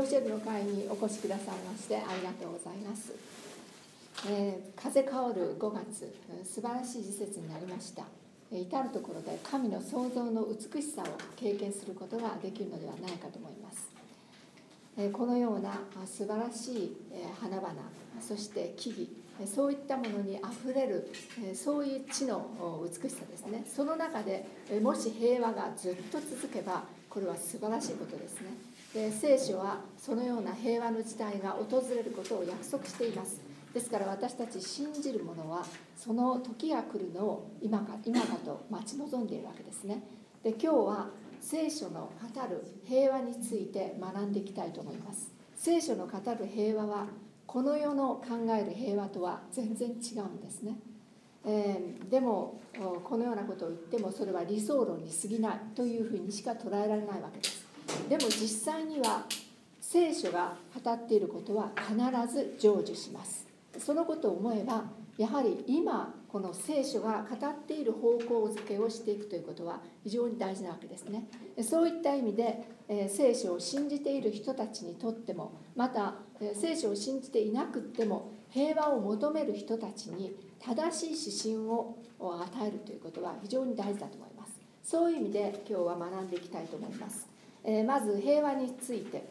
教えるの会にお越しくださいましてありがとうございます。風香る5月、素晴らしい時節になりました。至るところで神の創造の美しさを経験することができるのではないかと思います。このような素晴らしい花々、そして木々、そういったものにあふれるそういう地の美しさですね。その中でもし平和がずっと続けばこれは素晴らしいことですね。で、聖書はそのような平和の時代が訪れることを約束しています。ですから私たち信じる者はその時が来るのを今かと待ち望んでいるわけですね。で、今日は聖書の語る平和について学んでいきたいと思います。聖書の語る平和はこの世の考える平和とは全然違うんですね。でもこのようなことを言ってもそれは理想論に過ぎないというふうにしか捉えられないわけです。でも実際には聖書が語っていることは必ず成就します。そのことを思えばやはり今この聖書が語っている方向づけをしていくということは非常に大事なわけですね。そういった意味で聖書を信じている人たちにとっても、また聖書を信じていなくっても平和を求める人たちに正しい指針を与えるということは非常に大事だと思います。そういう意味で今日は学んでいきたいと思います。まず平和について、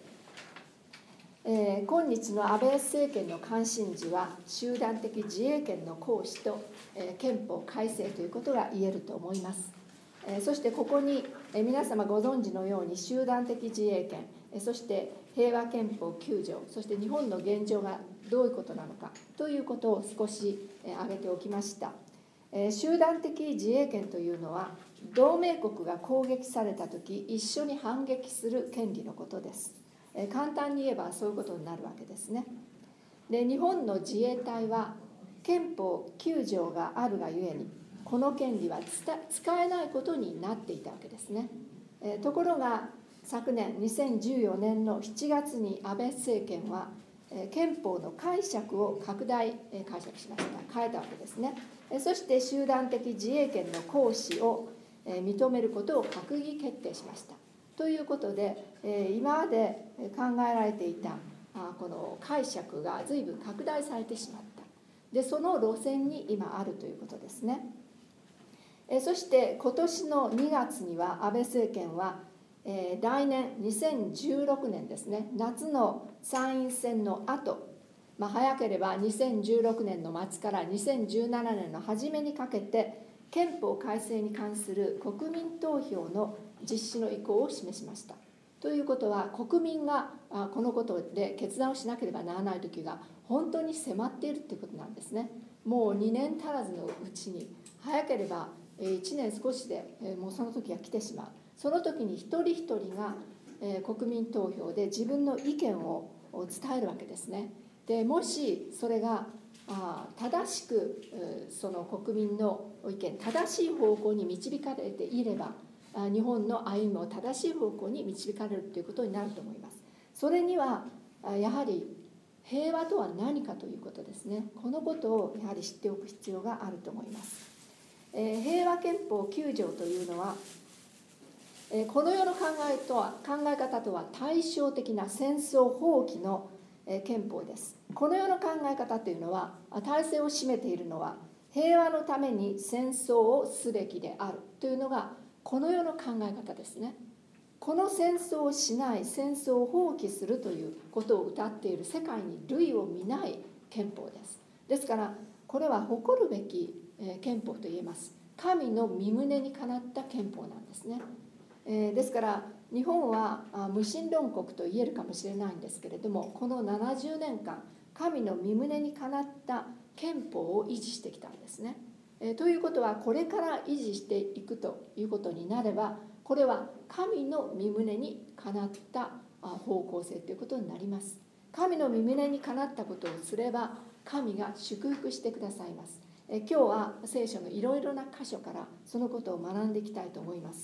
今日の安倍政権の関心事は集団的自衛権の行使と憲法改正ということが言えると思います。そしてここに皆様ご存知のように集団的自衛権、そして平和憲法9条、そして日本の現状がどういうことなのかということを少し挙げておきました。集団的自衛権というのは同盟国が攻撃されたとき一緒に反撃する権利のことです。簡単に言えばそういうことになるわけですね。で、日本の自衛隊は憲法9条があるがゆえにこの権利は使えないことになっていたわけですね。ところが昨年2014年の7月に安倍政権は憲法の解釈を拡大解釈しました。変えたわけですね。そして集団的自衛権の行使を認めることを閣議決定しました。ということで今まで考えられていたこの解釈が随分拡大されてしまった。で、その路線に今あるということですね。そして今年の2月には安倍政権は来年2016年ですね、夏の参院選の後、早ければ2016年の末から2017年の初めにかけて憲法改正に関する国民投票の実施の意向を示しました。ということは国民がこのことで決断をしなければならない時が本当に迫っているということなんですね。もう2年足らずのうちに、早ければ1年少しでもうその時が来てしまう。その時に一人一人が国民投票で自分の意見を伝えるわけですね。で、もしそれが正しくその国民の意見正しい方向に導かれていれば日本の歩みを正しい方向に導かれるということになると思います。それにはやはり平和とは何かということですね。このことをやはり知っておく必要があると思います。平和憲法9条というのはこの世の考え方とは対照的な戦争放棄の憲法です。この世の考え方というのは大勢を占めているのは平和のために戦争をすべきであるというのがこの世の考え方ですね。この戦争をしない、戦争を放棄するということを謳っている世界に類を見ない憲法です。ですからこれは誇るべき憲法と言えます。神の御胸にかなった憲法なんですね。ですから日本は無神論国と言えるかもしれないんですけれども、この70年間神の御胸にかなった憲法を維持してきたんですね。ということはこれから維持していくということになれば、これは神の御胸にかなった方向性ということになります。神の御胸にかなったことをすれば神が祝福してくださいます。今日は聖書のいろいろな箇所からそのことを学んでいきたいと思います。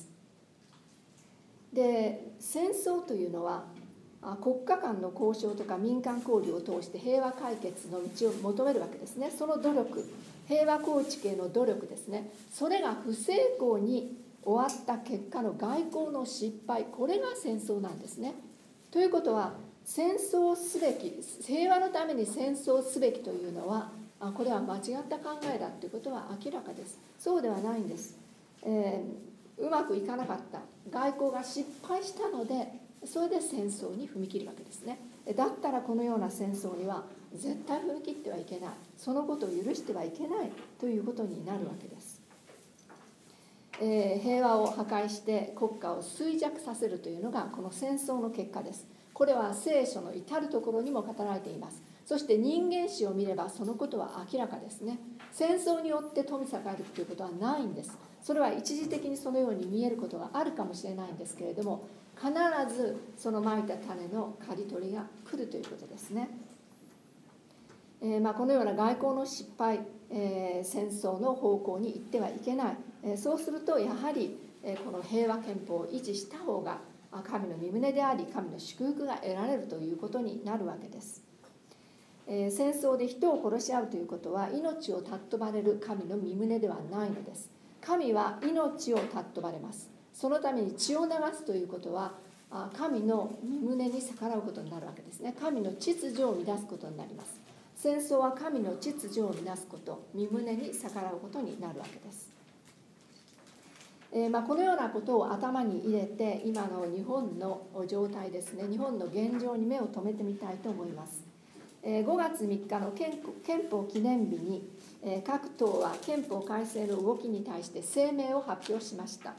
で、戦争というのは国家間の交渉とか民間交流を通して平和解決の道を求めるわけですね。その努力、平和構築への努力ですね。それが不成功に終わった結果の外交の失敗、これが戦争なんですね。ということは戦争すべき、平和のために戦争すべきというのはこれは間違った考えだということは明らかです。そうではないんです。うまくいかなかった、外交が失敗したので、それで戦争に踏み切るわけですね。だったらこのような戦争には絶対踏み切ってはいけない、そのことを許してはいけないということになるわけです。平和を破壊して国家を衰弱させるというのがこの戦争の結果です。これは聖書の至るところにも語られています。そして人間史を見ればそのことは明らかですね。戦争によって富栄えるということはないんです。それは一時的にそのように見えることがあるかもしれないんですけれども、必ずそのまいた種の刈り取りが来るということですね。このような外交の失敗、戦争の方向に行ってはいけない、そうするとやはりこの平和憲法を維持した方が神の御胸であり、神の祝福が得られるということになるわけです。戦争で人を殺し合うということは命を尊ばれる神の御胸ではないのです。神は命を尊ばれます。そのために血を流すということは神の御胸に逆らうことになるわけですね。神の秩序を乱すことになります。戦争は神の秩序を乱すこと、御胸に逆らうことになるわけです。このようなことを頭に入れて今の日本の状態ですね、日本の現状に目を留めてみたいと思います。5月3日の憲法記念日に各党は憲法改正の動きに対して声明を発表しました。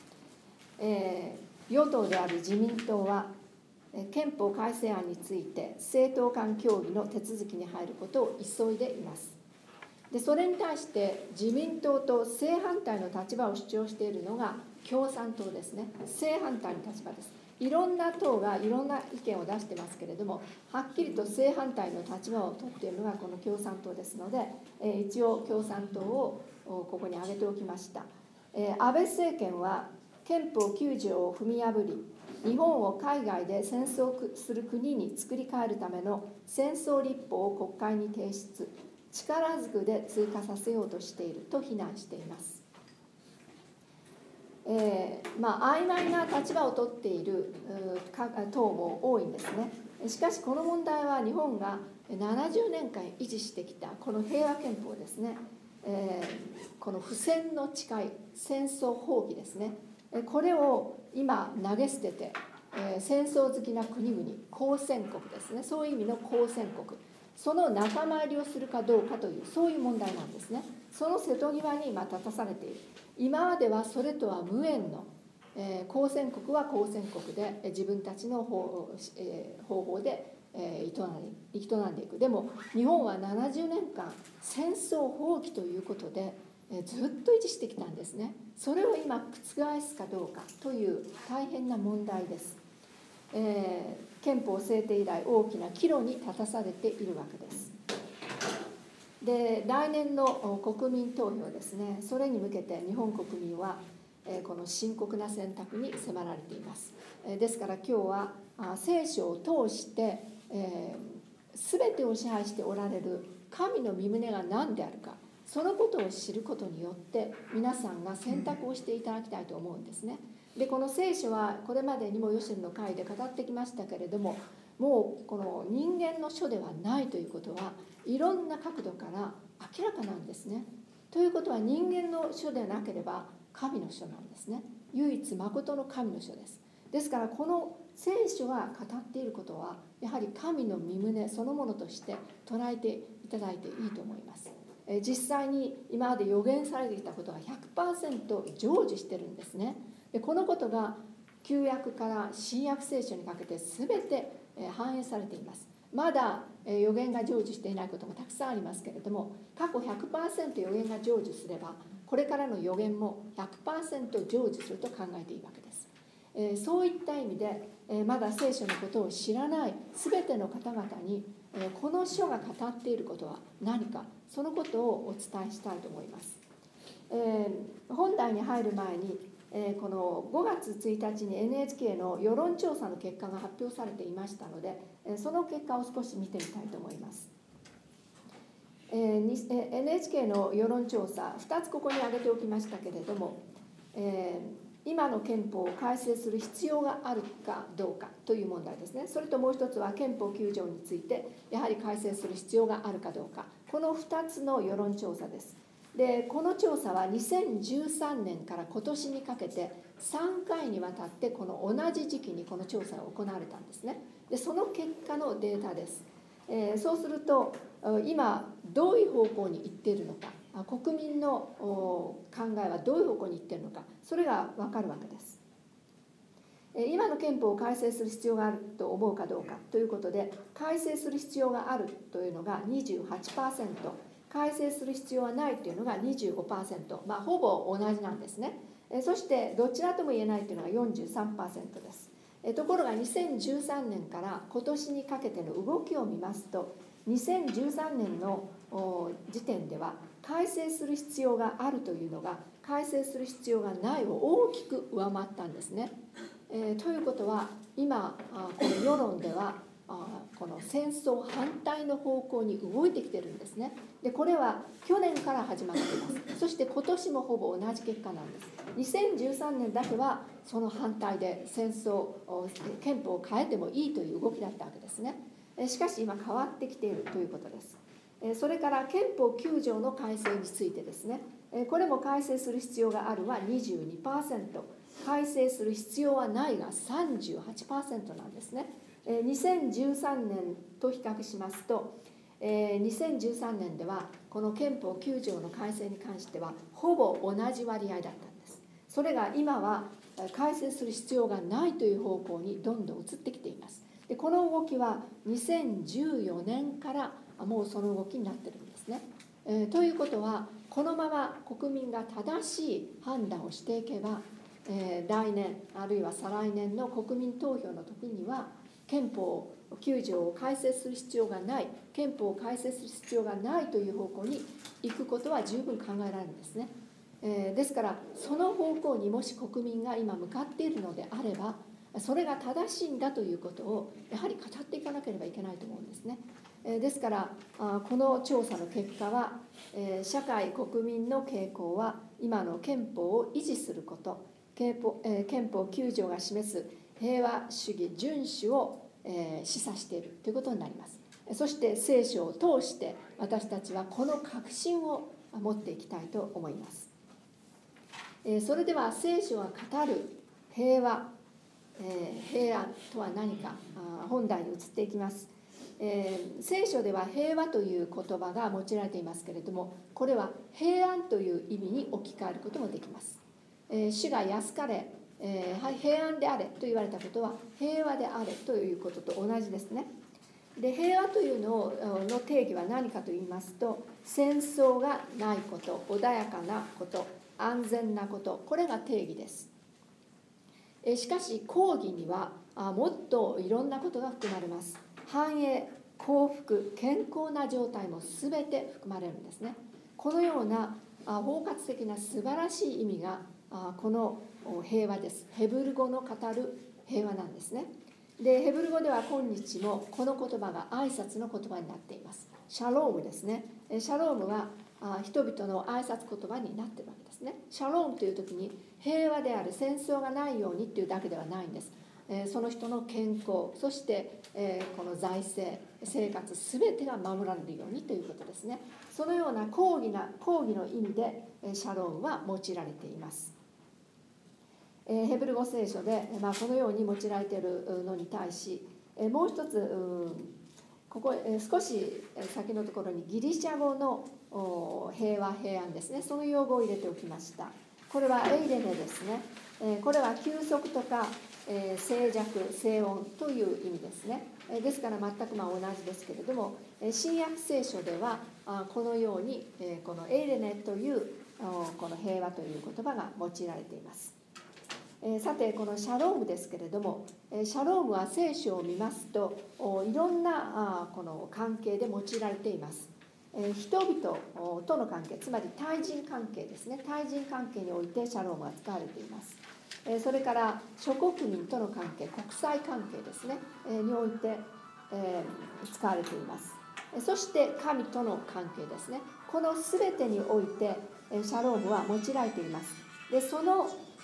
与党である自民党は憲法改正案について政党間協議の手続きに入ることを急いでいます。でそれに対して自民党と正反対の立場を主張しているのが共産党ですね。正反対の立場です。いろんな党がいろんな意見を出してますけれども、はっきりと正反対の立場を取っているのがこの共産党ですので、一応共産党をここに挙げておきました。安倍政権は憲法9条を踏み破り、日本を海外で戦争する国に作り変えるための戦争立法を国会に提出、力ずくで通過させようとしていると非難しています。曖昧な立場を取っている党も多いんですね。しかしこの問題は日本が70年間維持してきたこの平和憲法ですね、この不戦の誓い、戦争放棄ですね、これを今投げ捨てて、戦争好きな国々、交戦国ですね、そういう意味の交戦国、その仲間入りをするかどうかという、そういう問題なんですね。その瀬戸際に今立たされている。今まではそれとは無縁の、交戦国は交戦国で自分たちの方法で営んでいく。でも日本は70年間戦争放棄ということでずっと維持してきたんですね。それを今覆すかどうかという大変な問題です。憲法制定以来大きな岐路に立たされているわけです。で来年の国民投票ですね、それに向けて日本国民はこの深刻な選択に迫られています。ですから今日は聖書を通して全てを支配しておられる神の御胸が何であるか、そのことを知ることによって皆さんが選択をしていただきたいと思うんですね。でこの聖書はこれまでにもヨシェルの会で語ってきましたけれども、もうこの人間の書ではないということはいろんな角度から明らかなんですね。ということは人間の書でなければ神の書なんですね。唯一誠の神の書です。ですからこの聖書が語っていることはやはり神の御胸そのものとして捉えていただいていいと思います。実際に今まで予言されてきたことが 100% 成就してるんですね。でこのことが旧約から新約聖書にかけて全て反映されています。まだ予言が成就していないこともたくさんありますけれども、過去 100% 予言が成就すればこれからの予言も 100% 成就すると考えていいわけです。そういった意味でまだ聖書のことを知らない全ての方々にこの書が語っていることは何か、そのことをお伝えしたいと思います。本題に入る前にこの5月1日に NHK の世論調査の結果が発表されていましたので、その結果を少し見てみたいと思います。NHK の世論調査2つここに挙げておきましたけれども、 今の憲法を改正する必要があるかどうかという問題ですね。それともう一つは憲法9条についてやはり改正する必要があるかどうか、この2つの世論調査です。でこの調査は2013年から今年にかけて3回にわたってこの同じ時期にこの調査が行われたんですね。でその結果のデータです。そうすると今どういう方向に行っているのか、国民の考えはどういう方向に行っているのか、それが分かるわけです。今の憲法を改正する必要があると思うかどうかということで、改正する必要があるというのが 28%、改正する必要はないというのが 25%、ほぼ同じなんですね。そしてどちらとも言えないというのが 43% です。ところが2013年から今年にかけての動きを見ますと、2013年の時点では改正する必要があるというのが改正する必要がないを大きく上回ったんですね。ということは今この世論ではこの戦争反対の方向に動いてきてるんですね。でこれは去年から始まっています。そして今年もほぼ同じ結果なんです。2013年だけはその反対で憲法を変えてもいいという動きだったわけですね。しかし今変わってきているということです。それから憲法9条の改正についてですね、これも改正する必要があるは 22%、改正する必要はないが 38% なんですね。2013年と比較しますと、2013年ではこの憲法9条の改正に関してはほぼ同じ割合だったんです。それが今は改正する必要がないという方向にどんどん移ってきています。でこの動きは2014年からもうその動きになってるんですね。ということはこのまま国民が正しい判断をしていけば、来年あるいは再来年の国民投票の時には憲法9条を改正する必要がない、憲法を改正する必要がないという方向に行くことは十分考えられるんですね。ですからその方向にもし国民が今向かっているのであれば、それが正しいんだということをやはり語っていかなければいけないと思うんですね。ですからこの調査の結果は、社会国民の傾向は今の憲法を維持すること、憲法9条が示す平和主義遵守を示唆しているということになります。そして聖書を通して私たちはこの確信を持っていきたいと思います。それでは聖書が語る平和、平安とは何か、本題に移っていきます。聖書では平和という言葉が用いられていますけれども、これは平安という意味に置き換えることもできます。主が安かれ、平安であれと言われたことは平和であれということと同じですね。で平和というのの定義は何かと言いますと、戦争がないこと、穏やかなこと、安全なこと、これが定義です。しかし講義にはもっといろんなことが含まれます。繁栄、幸福、健康な状態も全て含まれるんですね。このような包括的な素晴らしい意味がこの平和です。ヘブル語の語る平和なんですね。でヘブル語では今日もこの言葉が挨拶の言葉になっています。シャロームですね。シャロームは人々の挨拶言葉になっているわけですね。シャロームという時に平和である、戦争がないようにというだけではないんです。その人の健康、そしてこの財政、生活全てが守られるようにということですね。そのような抗議の意味でシャロームは用いられています。ヘブル語聖書で、このように用いられているのに対し、もう一つここ少し先のところにギリシャ語の平和平安ですね、その用語を入れておきました。これはエイレネですね。これは休息とか静寂、静穏という意味ですね。ですから全く同じですけれども、新約聖書ではこのようにこのエイレネというこの平和という言葉が用いられています。さてこのシャロームですけれども、シャロームは聖書を見ますといろんなこの関係で用いられています。人々との関係、つまり対人関係ですね。対人関係においてシャロームは使われています。それから諸国民との関係、国際関係ですねにおいて使われています。そして神との関係ですね。この全てにおいてシャロームは用いられています。でその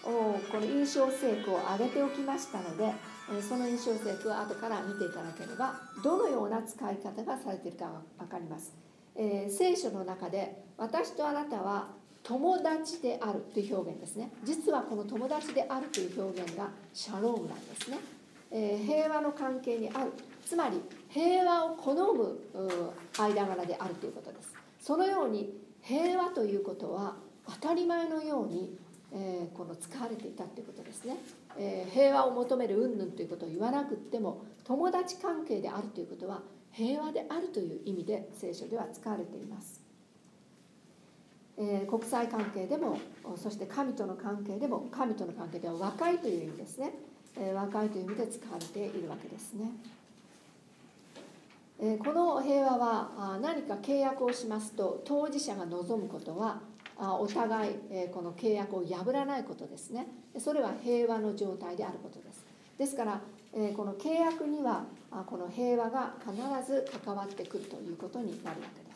この印象聖句を挙げておきましたので、その印象聖句を後から見ていただければどのような使い方がされているかが分かります。聖書の中で私とあなたは友達であるという表現ですね。実はこの友達であるという表現がシャロームなんですね。平和の関係にある、つまり平和を好む間柄であるということです。そのように平和ということは当たり前のようにこの使われていたということですね。平和を求める云々ということを言わなくっても友達関係であるということは平和であるという意味で聖書では使われています。国際関係でも、そして神との関係でも、神との関係では和解という意味ですね。和解という意味で使われているわけですね。この平和は何か契約をしますと当事者が望むことはお互いこの契約を破らないことですね。それは平和の状態であることです。ですからこの契約にはこの平和が必ず関わってくるということになるわけです。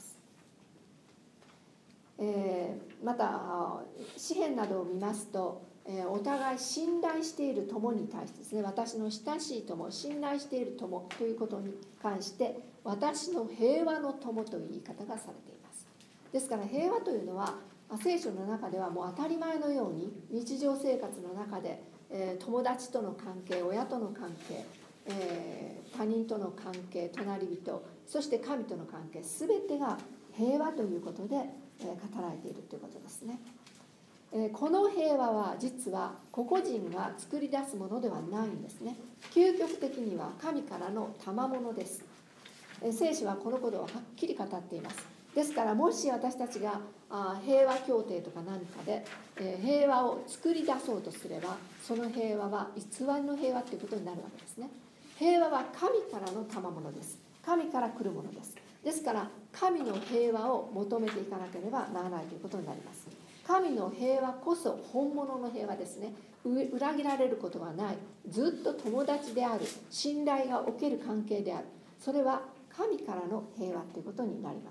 また詩篇などを見ますとお互い信頼している友に対してですね、私の親しい友、信頼している友ということに関して私の平和の友という言い方がされています。ですから平和というのは聖書の中ではもう当たり前のように日常生活の中で友達との関係、親との関係、他人との関係、隣人、そして神との関係、全てが平和ということで語られているということですね。この平和は実は個々人が作り出すものではないんですね。究極的には神からの賜物です。聖書はこのことをはっきり語っています。ですからもし私たちが平和協定とか何かで平和を作り出そうとすれば、その平和は偽りの平和ということになるわけですね。平和は神からの賜物です。神から来るものです。ですから神の平和を求めていかなければならないということになります。神の平和こそ本物の平和ですね。裏切られることがない、ずっと友達である、信頼がおける関係である、それは神からの平和ということになります。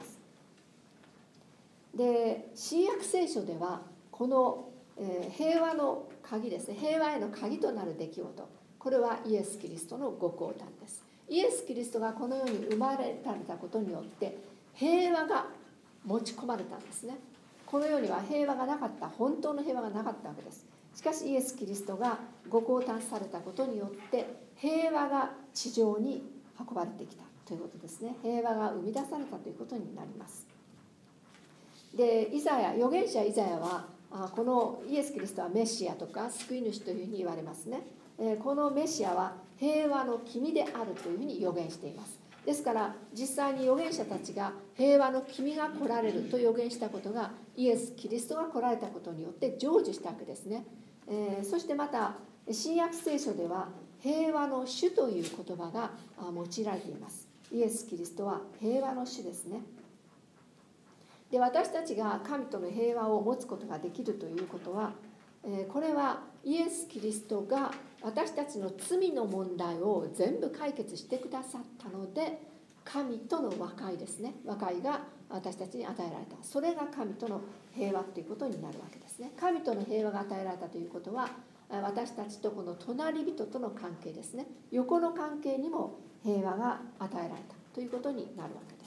で、新約聖書ではこの平和の鍵ですね、平和への鍵となる出来事、これはイエス・キリストのご降誕です。イエス・キリストがこの世に生まれられたことによって平和が持ち込まれたんですね。この世には平和がなかった、本当の平和がなかったわけです。しかしイエス・キリストがご降誕されたことによって平和が地上に運ばれてきたということですね。平和が生み出されたということになります。で、預言者イザヤはこのイエス・キリストはメシアとか救い主というふうに言われますね。このメシアは平和の君であるというふうに預言しています。ですから実際に預言者たちが平和の君が来られると預言したことがイエス・キリストが来られたことによって成就したわけですね。そしてまた新約聖書では平和の主という言葉が用いられています。イエス・キリストは平和の主ですね。で、私たちが神との平和を持つことができるということは、これはイエス・キリストが私たちの罪の問題を全部解決してくださったので、神との和解ですね、和解が私たちに与えられた、それが神との平和ということになるわけですね。神との平和が与えられたということは私たちとこの隣人との関係ですね、横の関係にも平和が与えられたということになるわけです。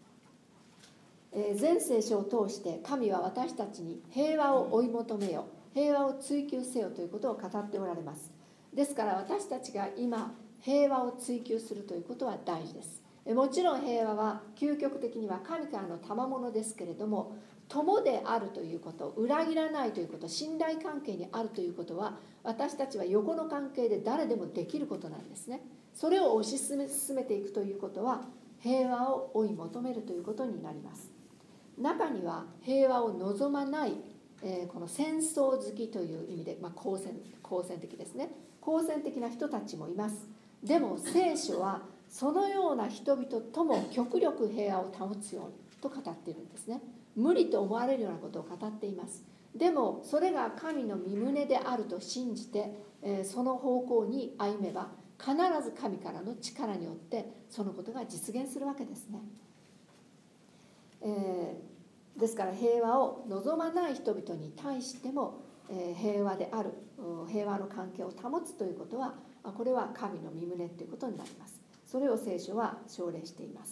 全聖書を通して神は私たちに平和を追い求めよ、平和を追求せよということを語っておられます。ですから私たちが今平和を追求するということは大事です。もちろん平和は究極的には神からの賜物ですけれども、友であるということ、裏切らないということ、信頼関係にあるということは私たちは横の関係で誰でもできることなんですね。それを推し進めていくということは平和を追い求めるということになります。中には平和を望まない、この戦争好きという意味で、好戦的ですね、好戦的な人たちもいます。でも聖書はそのような人々とも極力平和を保つようにと語っているんですね。無理と思われるようなことを語っています。でもそれが神の御胸であると信じて、その方向に歩めば必ず神からの力によってそのことが実現するわけですね。ですから平和を望まない人々に対しても平和である、平和の関係を保つということは、これは神の御胸ということになります。それを聖書は奨励しています。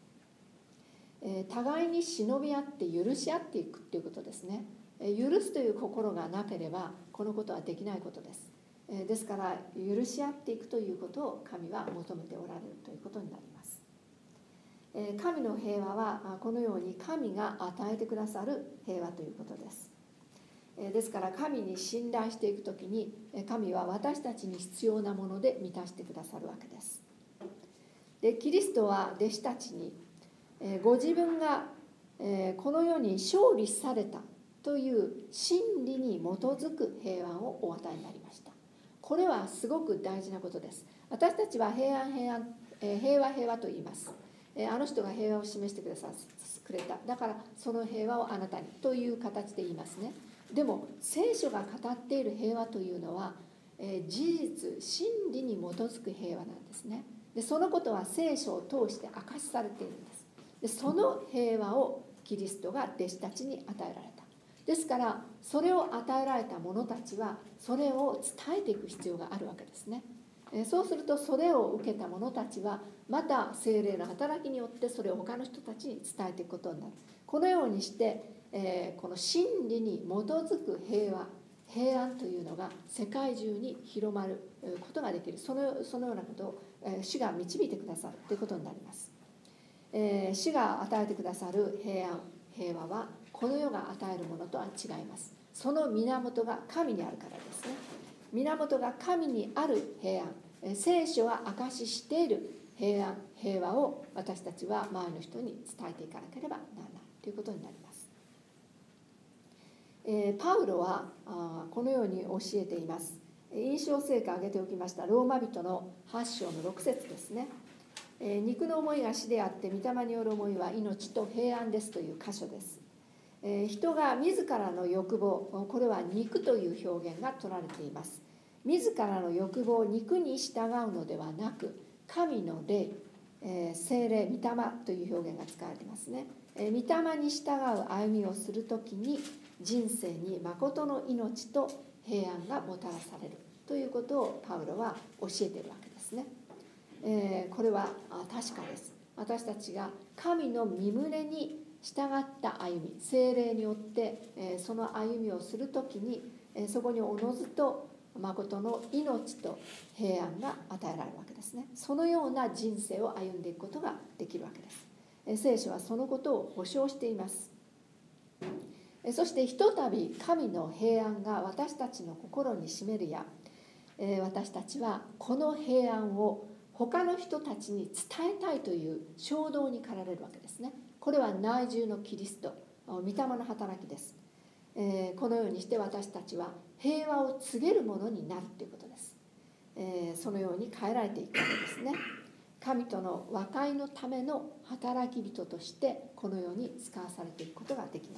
互いに忍び合って許し合っていくということですね。許すという心がなければこのことはできないことです。ですから許し合っていくということを神は求めておられるということになります。神の平和はこのように神が与えてくださる平和ということです。ですから神に信頼していくときに神は私たちに必要なもので満たしてくださるわけです。でキリストは弟子たちにご自分がこの世に勝利されたという真理に基づく平安をお与えになりました。これはすごく大事なことです。私たちは平和と言います。あの人が平和を示してくれた、だからその平和をあなたにという形で言いますね。でも聖書が語っている平和というのは事実真理に基づく平和なんですね。でそのことは聖書を通して明かしされているんです。でその平和をキリストが弟子たちに与えられた。ですからそれを与えられた者たちはそれを伝えていく必要があるわけですね。そうするとそれを受けた者たちはまた聖霊の働きによってそれを他の人たちに伝えていくことになる。このようにしてこの真理に基づく平安というのが世界中に広まることができる。そのようなことを主が導いてくださるということになります。主が与えてくださる平和はこの世が与えるものとは違います。その源が神にあるからですね。源が神にある平安、聖書が証ししている平和を私たちは周りの人に伝えていかなければならないということになります。パウロはこのように教えています。印象聖句を挙げておきましたローマ人の8章の6節ですね。肉の思いが死であって御霊による思いは命と平安ですという箇所です。人が自らの欲望、これは肉という表現が取られています。自らの欲望、肉に従うのではなく神の霊、聖霊、御霊という表現が使われていますね。御霊に従う歩みをするときに人生に誠の命と平安がもたらされるということをパウロは教えているわけですね。これは確かです。私たちが神の御胸に従った歩み、聖霊によってその歩みをするときにそこにおのずと誠の命と平安が与えられるわけですね。そのような人生を歩んでいくことができるわけです。聖書はそのことを保証しています。そしてひとたび神の平安が私たちの心に占めるや、私たちはこの平安を他の人たちに伝えたいという衝動に駆られるわけですね。これは内住のキリスト、御霊の働きです。このようにして私たちは平和を告げるものになるということです。そのように変えられていくわけですね。神との和解のための働き人としてこのように使わされていくことができます。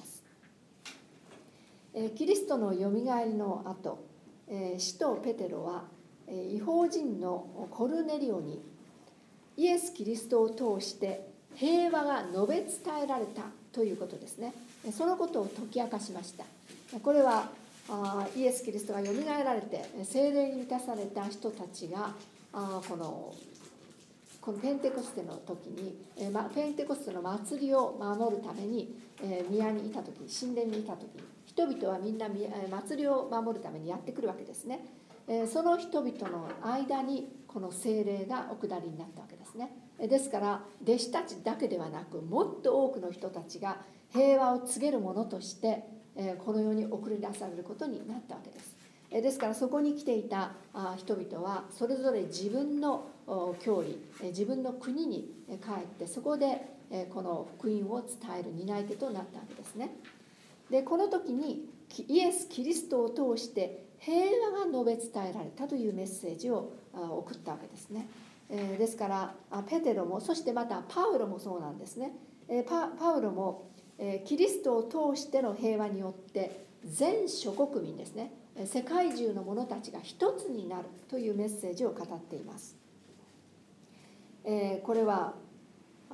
キリストのよみがえりの後、使徒ペテロは異邦人のコルネリオにイエス・キリストを通して平和が述べ伝えられたということですね。そのことを解き明かしました。これはイエス・キリストがよみがえられて聖霊に満たされた人たちがこのペンテコステの時にペンテコステの祭りを守るために宮にいた時、神殿にいた時に人々はみんな祭りを守るためにやってくるわけですね。その人々の間にこの聖霊がお下りになったわけですね。ですから弟子たちだけではなくもっと多くの人たちが平和を告げるものとしてこの世に送り出されることになったわけです。ですからそこに来ていた人々はそれぞれ自分の郷里、自分の国に帰ってそこでこの福音を伝える担い手となったわけですね。でこの時にイエス・キリストを通して平和が述べ伝えられたというメッセージを送ったわけですね。ですからペテロもそしてまたパウロもそうなんですね。パウロもキリストを通しての平和によって全諸国民ですね、世界中の者たちが一つになるというメッセージを語っています。これは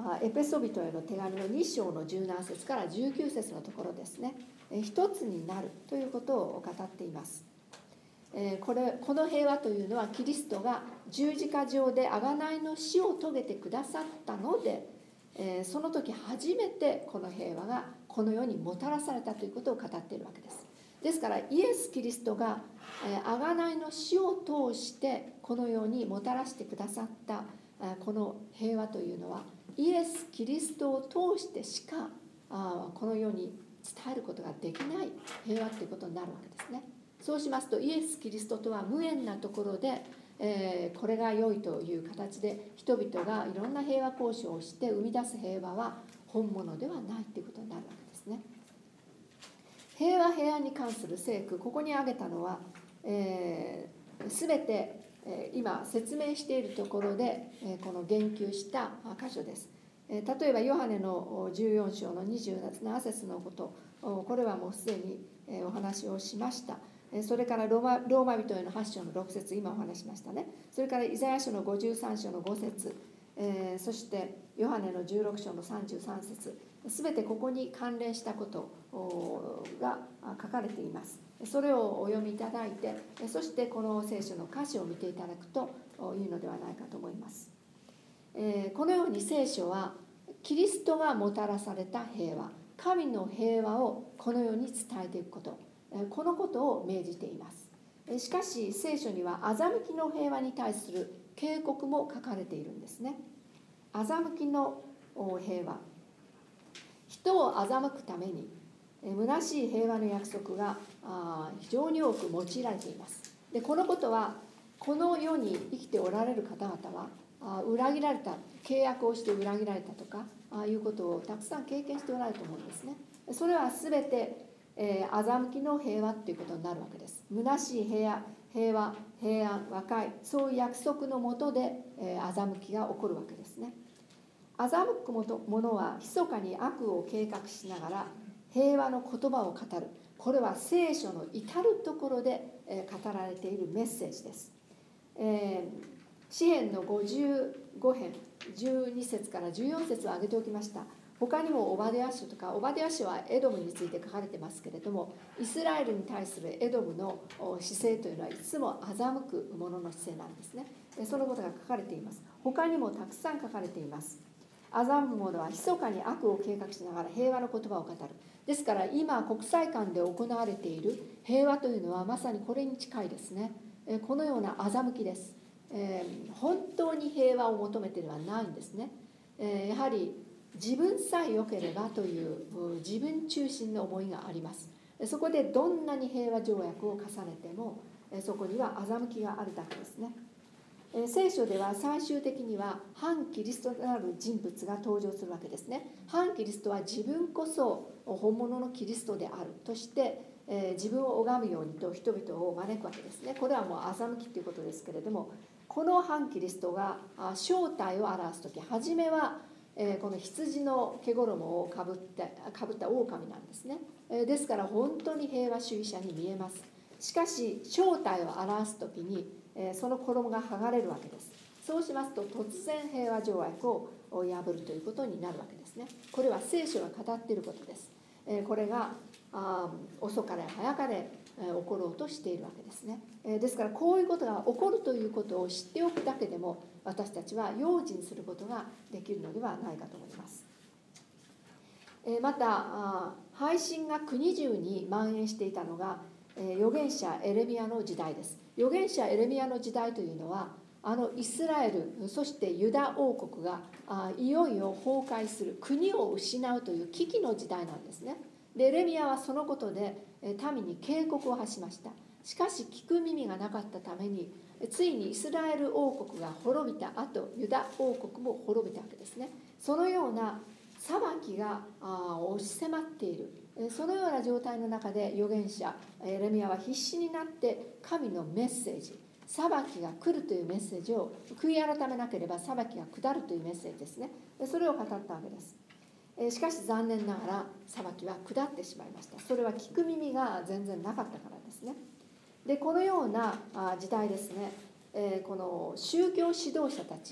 エペソビトへの手紙の2章の17節から19節のところですね。一つになるということを語っています。この平和というのはキリストが十字架上で贖いの死を遂げてくださったので、その時初めてこの平和がこの世にもたらされたということを語っているわけです。ですからイエス・キリストが贖いの死を通してこの世にもたらしてくださったこの平和というのはイエス・キリストを通してしかこの世に伝えることができない平和ということになるわけですね。そうしますとイエス・キリストとは無縁なところで、これが良いという形で人々がいろんな平和交渉をして生み出す平和は本物ではないということになるわけですね。平和に関する聖句、ここに挙げたのは、全て今説明しているところでこの言及した箇所です。例えばヨハネの14章の27節のこと、これはもうすでにお話をしました。それからローマ人への8章の6節、今お話しましたね。それからイザヤ書の53章の5節、そしてヨハネの16章の33節、すべてここに関連したことが書かれています。それをお読みいただいて、そしてこの聖書の歌詞を見ていただくというのではないかと思います。このように聖書はキリストがもたらされた平和、神の平和をこの世に伝えていくこと、このことを命じています。しかし聖書には欺きの平和に対する警告も書かれているんですね。欺きの平和、人を欺くために虚しい平和の約束が非常に多く用いられています。でこのことはこの世に生きておられる方々は裏切られた、契約をして裏切られたとかいうことをたくさん経験しておられると思うんですね。それは全て欺きの平和ということになるわけです。虚しい平和、平安、和解、そういう約束のもとで欺きが起こるわけですね。欺く者は密かに悪を計画しながら平和の言葉を語る。これは聖書の至るところで語られているメッセージです。詩編の55編12節から14節を挙げておきました。他にもオバデヤ書とか、オバデヤ書はエドムについて書かれてますけれども、イスラエルに対するエドムの姿勢というのはいつも欺く者の姿勢なんですね。そのことが書かれています。他にもたくさん書かれています。欺く者は密かに悪を計画しながら平和の言葉を語る。ですから今国際間で行われている平和というのはまさにこれに近いですね。このような欺きです。本当に平和を求めてではないんですね。やはり自分さえ良ければという自分中心の思いがあります。そこでどんなに平和条約を重ねてもそこには欺きがあるだけですね。聖書では最終的には反キリストとなる人物が登場するわけですね。反キリストは自分こそ本物のキリストであるとして自分を拝むようにと人々を招くわけですね。これはもう欺きということですけれども、この反キリストが正体を表すとき、初めはこの羊の毛衣をかぶった狼なんですね。ですから本当に平和主義者に見えます。しかし正体を表すときにその衣が剥がれるわけです。そうしますと突然平和条約を破るということになるわけですね。これは聖書が語っていることです。これが遅かれ早かれ起ころうとしているわけですね。ですからこういうことが起こるということを知っておくだけでも私たちは用心することができるのではないかと思います。また配信が国中に蔓延していたのが預言者エレミヤの時代です。預言者エレミヤの時代というのはイスラエルそしてユダ王国がいよいよ崩壊する、国を失うという危機の時代なんですね。でエレミヤはそのことで民に警告を発しました。しかし聞く耳がなかったためについにイスラエル王国が滅びた後ユダ王国も滅びたわけですね。そのような裁きが押し迫っている、そのような状態の中で預言者エレミヤは必死になって神のメッセージ、裁きが来るというメッセージを、悔い改めなければ裁きが下るというメッセージですね。それを語ったわけです。しかし残念ながら裁きは下ってしまいました。それは聞く耳が全然なかったからですね。でこのような時代ですね、この宗教指導者たち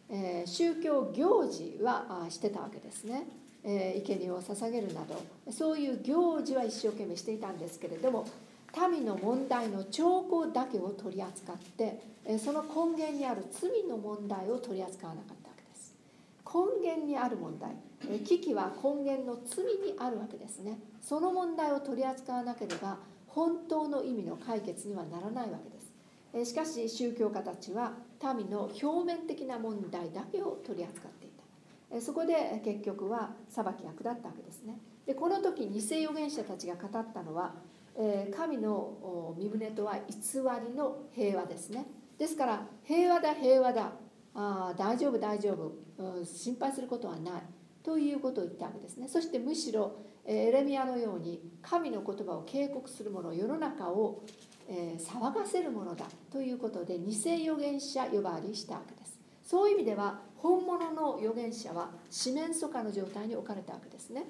宗教行事はしてたわけですね。生贄を捧げるなどそういう行事は一生懸命していたんですけれども、民の問題の兆候だけを取り扱ってその根源にある罪の問題を取り扱わなかったわけです。根源にある問題、危機は根源の罪にあるわけですね。その問題を取り扱わなければ本当の意味の解決にはならないわけです。しかし宗教家たちは民の表面的な問題だけを取り扱っていた。そこで結局は裁きが下ったわけですね。でこの時偽預言者たちが語ったのは神の身旨とは偽りの平和ですね。ですから平和だ平和だ、大丈夫大丈夫、心配することはないということを言ったわけですね。そしてむしろエレミヤのように神の言葉を警告する者、世の中を騒がせるものだということで偽預言者呼ばわりしたわけです。そういう意味では本物の預言者は四面楚歌の状態に置かれたわけですね。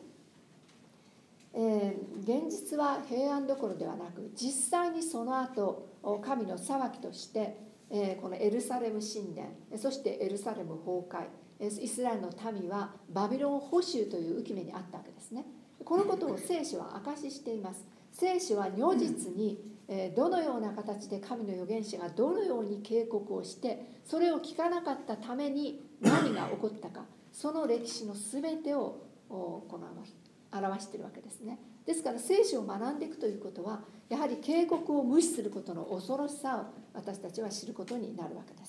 現実は平安どころではなく、実際にその後神の裁きとしてこのエルサレム神殿、そしてエルサレム崩壊、イスラエルの民はバビロン捕囚という憂き目にあったわけですね。このことを聖書は証ししています。聖書は如実にどのような形で神の預言者がどのように警告をしてそれを聞かなかったために何が起こったか、その歴史の全てを表しているわけですね。ですから聖書を学んでいくということはやはり警告を無視することの恐ろしさを私たちは知ることになるわけです。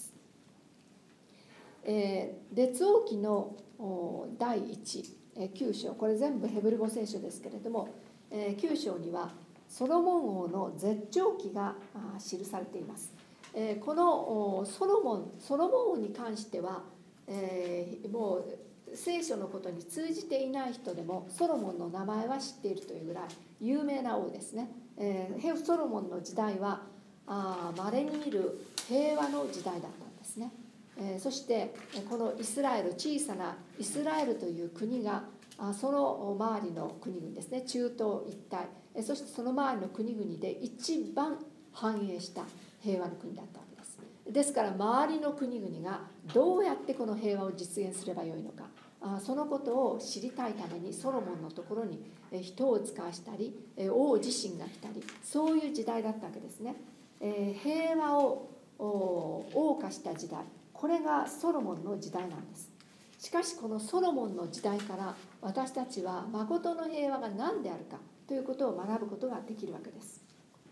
列王記の第9章、これ全部ヘブル語聖書ですけれども、9章にはソロモン王の絶頂期が記されています。このソロモン王に関しては、もう聖書のことに通じていない人でもソロモンの名前は知っているというぐらい有名な王ですね。ソロモンの時代は稀に見る平和の時代だったんですね。そしてこのイスラエル、小さなイスラエルという国がその周りの国々ですね、中東一帯、そしてその周りの国々で一番繁栄した平和の国だったわけです。ですから周りの国々がどうやってこの平和を実現すればよいのか、そのことを知りたいためにソロモンのところに人を使わしたり王自身が来たり、そういう時代だったわけですね。平和を謳歌した時代、これがソロモンの時代なんです。しかしこのソロモンの時代から私たちは誠の平和が何であるかということを学ぶことができるわけです。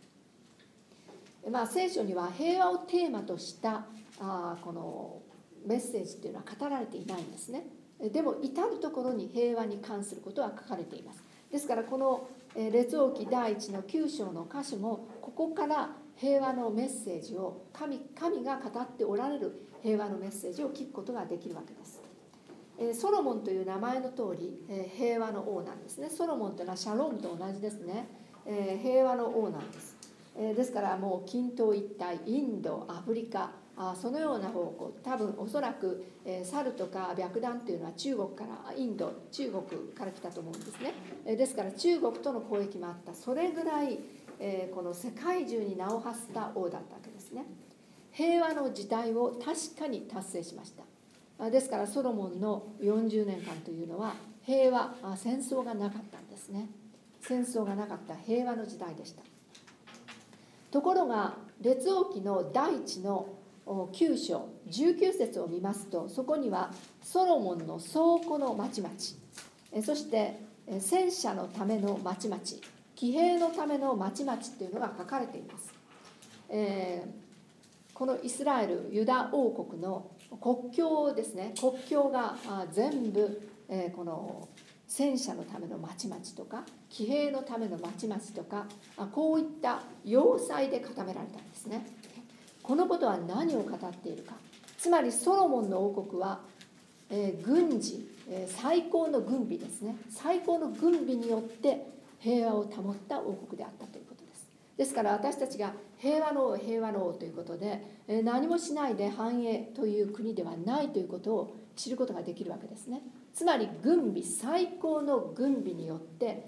聖書には平和をテーマとしたこのメッセージというのは語られていないんですね。でも至るところに平和に関することは書かれています。ですからこの列王記第1の9章の箇所もここから平和のメッセージを神が語っておられる平和のメッセージを聞くことができるわけです。ソロモンという名前の通り平和の王なんですね。ソロモンというのはシャロームと同じですね。平和の王なんです。ですからもう近東一帯、インド、アフリカ、そのような方向、多分おそらく猿とか白檀というのは中国からインド、中国から来たと思うんですね。ですから中国との交易もあった。それぐらいこの世界中に名を馳せた王だったわけですね。平和の時代を確かに達成しました。ですからソロモンの40年間というのは平和、戦争がなかったんですね。戦争がなかった平和の時代でした。ところが列王記の第1の9章19節を見ますと、そこにはソロモンの倉庫の町々、そして戦車のための町々、騎兵のための町々というのが書かれています。このイスラエルユダ王国の国境ですね、国境が全部この戦車のための町々とか騎兵のための町々とか、こういった要塞で固められたんですね。このことは何を語っているか。つまりソロモンの王国は軍事、最高の軍備ですね、最高の軍備によって平和を保った王国であったということです。ですから私たちが平和の王平和の王ということで何もしないで繁栄という国ではないということを知ることができるわけですね。つまり軍備、最高の軍備によって、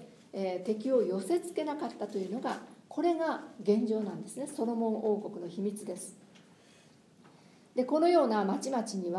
敵を寄せつけなかったというのが、これが現状なんですね。ソロモン王国の秘密です。でこのような町々には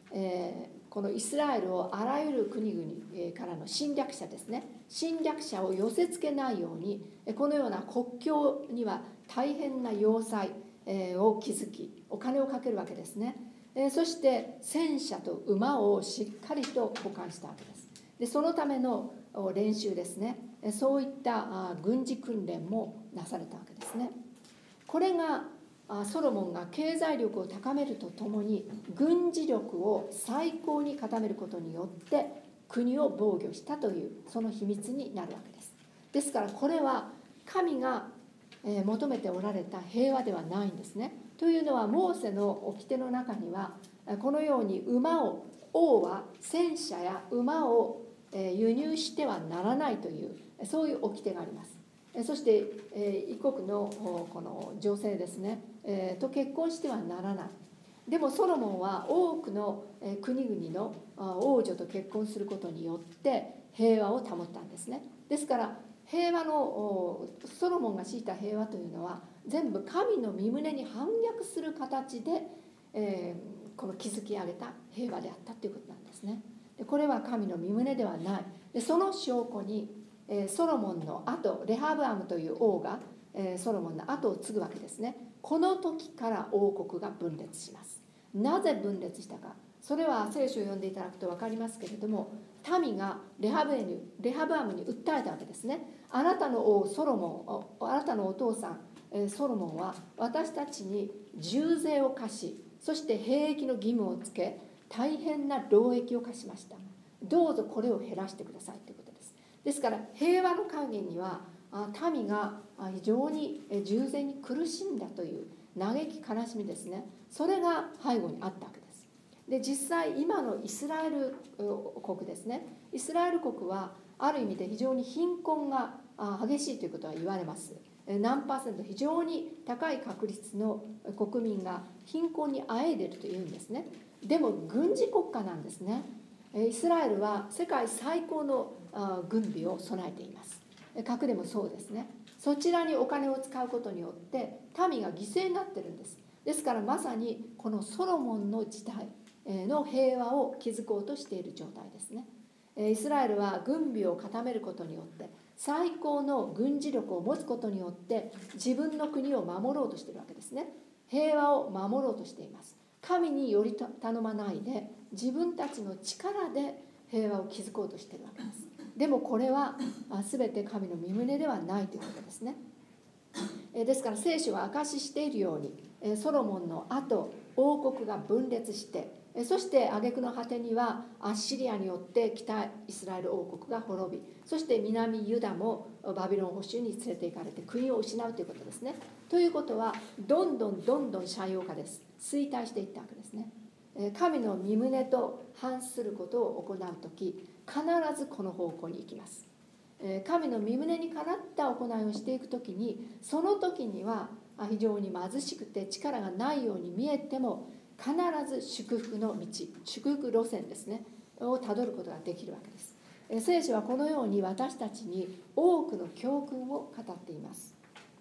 このイスラエルをあらゆる国々からの侵略者ですね、侵略者を寄せつけないように、このような国境には大変な要塞を築き、お金をかけるわけですね。そして戦車と馬をしっかりと保管したわけです。でそのための練習ですね、そういった軍事訓練もなされたわけですね。これがソロモンが経済力を高めるとともに軍事力を最高に固めることによって国を防御したというその秘密になるわけです。ですからこれは神が求めておられた平和ではないんですね。というのはモーセの掟の中にはこのように王は戦車や馬を輸入してはならないというそういう掟があります。そして異国のこの女性ですねと結婚してはならない。でもソロモンは多くの国々の王女と結婚することによって平和を保ったんですね。ですから平和のソロモンが敷いた平和というのは全部神の御胸に反逆する形で、この築き上げた平和であったということなんですね。でこれは神の御胸ではない。でその証拠にソロモンの後レハブアムという王がソロモンの後を継ぐわけですね。この時から王国が分裂します。なぜ分裂したか、それは聖書を読んでいただくと分かりますけれども、民がレハブアムに訴えたわけですね。あなたの王ソロモン、あなたのお父さんソロモンは私たちに重税を課し、そして兵役の義務をつけ、大変な労役を課しました。どうぞこれを減らしてくださいということです。ですから平和の陰には民が非常に重税に苦しんだという嘆き悲しみですね、それが背後にあったわけです。で実際今のイスラエル国ですね、イスラエル国はある意味で非常に貧困が激しいということは言われます。何パーセント非常に高い確率の国民が貧困にあえいでいるというんですね。でも軍事国家なんですね。イスラエルは世界最高の軍備を備えています。核でもそうですね。そちらにお金を使うことによって民が犠牲になってるんです。ですからまさにこのソロモンの時代の平和を築こうとしている状態ですね。イスラエルは軍備を固めることによって最高の軍事力を持つことによって自分の国を守ろうとしているわけですね。平和を守ろうとしています。神により頼まないで自分たちの力で平和を築こうとしているわけです。でもこれは全て神の御胸ではないということですね。ですから聖書が証ししているようにソロモンの後王国が分裂してそして挙句の果てにはアッシリアによって北イスラエル王国が滅び、そして南ユダもバビロン捕囚に連れて行かれて国を失うということですね。ということはどんどん斜陽化です。衰退していったわけですね。神の御胸と反することを行うとき必ずこの方向に行きます。神の御胸にかなった行いをしていくときにその時には非常に貧しくて力がないように見えても必ず祝福の道、祝福路線ですねをたどることができるわけです。聖書はこのように私たちに多くの教訓を語っています。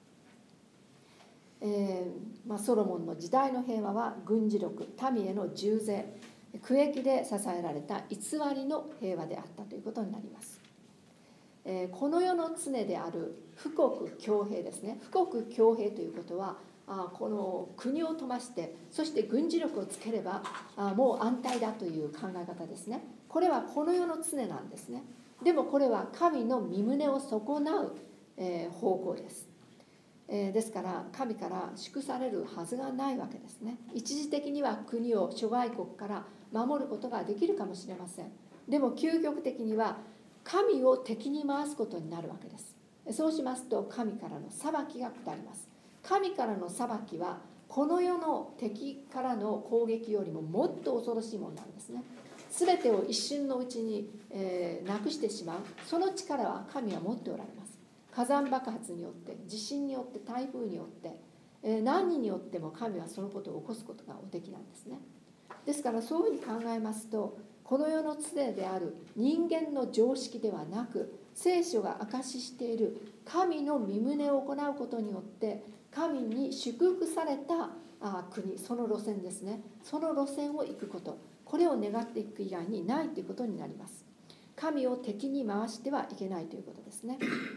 ソロモンの時代の平和は軍事力、民への重税、区域で支えられた偽りの平和であったということになります。この世の常である富国強兵ですね。富国強兵ということはこの国を飛ばしてそして軍事力をつければもう安泰だという考え方ですね。これはこの世の常なんですね。でもこれは神の御胸を損なう方向です。ですから神から祝されるはずがないわけですね。一時的には国を諸外国から守ることができるかもしれません。でも究極的には神を敵に回すことになるわけです。そうしますと神からの裁きが下ります。神からの裁きはこの世の敵からの攻撃よりももっと恐ろしいものなんですね。全てを一瞬のうちに、なくしてしまうその力は神は持っておられます。火山爆発によって地震によって台風によって、何によっても神はそのことを起こすことがおできなんですね。ですからそういうふうに考えますとこの世の常である人間の常識ではなく聖書が証ししている神の御胸を行うことによって神に祝福された国、その路線ですね、その路線を行くこと、 これを願っていく以外にないということになります。神を敵に回してはいけないということですね。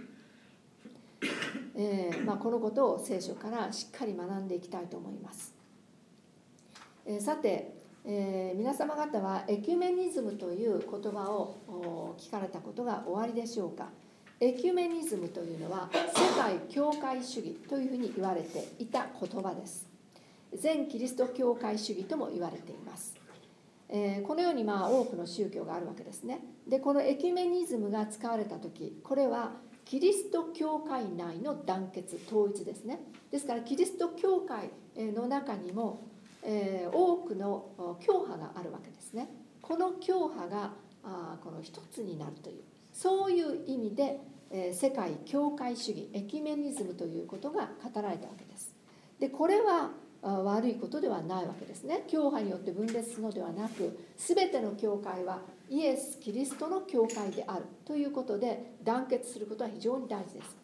このことを聖書からしっかり学んでいきたいと思います。さて、皆様方はエキュメニズムという言葉を聞かれたことがおありでしょうか。エキュメニズムというのは世界教会主義というふうに言われていた言葉です。全キリスト教会主義とも言われています。このように多くの宗教があるわけですね。でこのエキュメニズムが使われた時、これはキリスト教会内の団結統一ですね。ですからキリスト教会の中にも、多くの教派があるわけですね。この教派がこの一つになるという、そういう意味で、世界教会主義エキュメニズムということが語られたわけです。でこれは悪いことではないわけですね。教派によって分裂するのではなく、全ての教会はイエス・キリストの教会であるということで団結することは非常に大事です。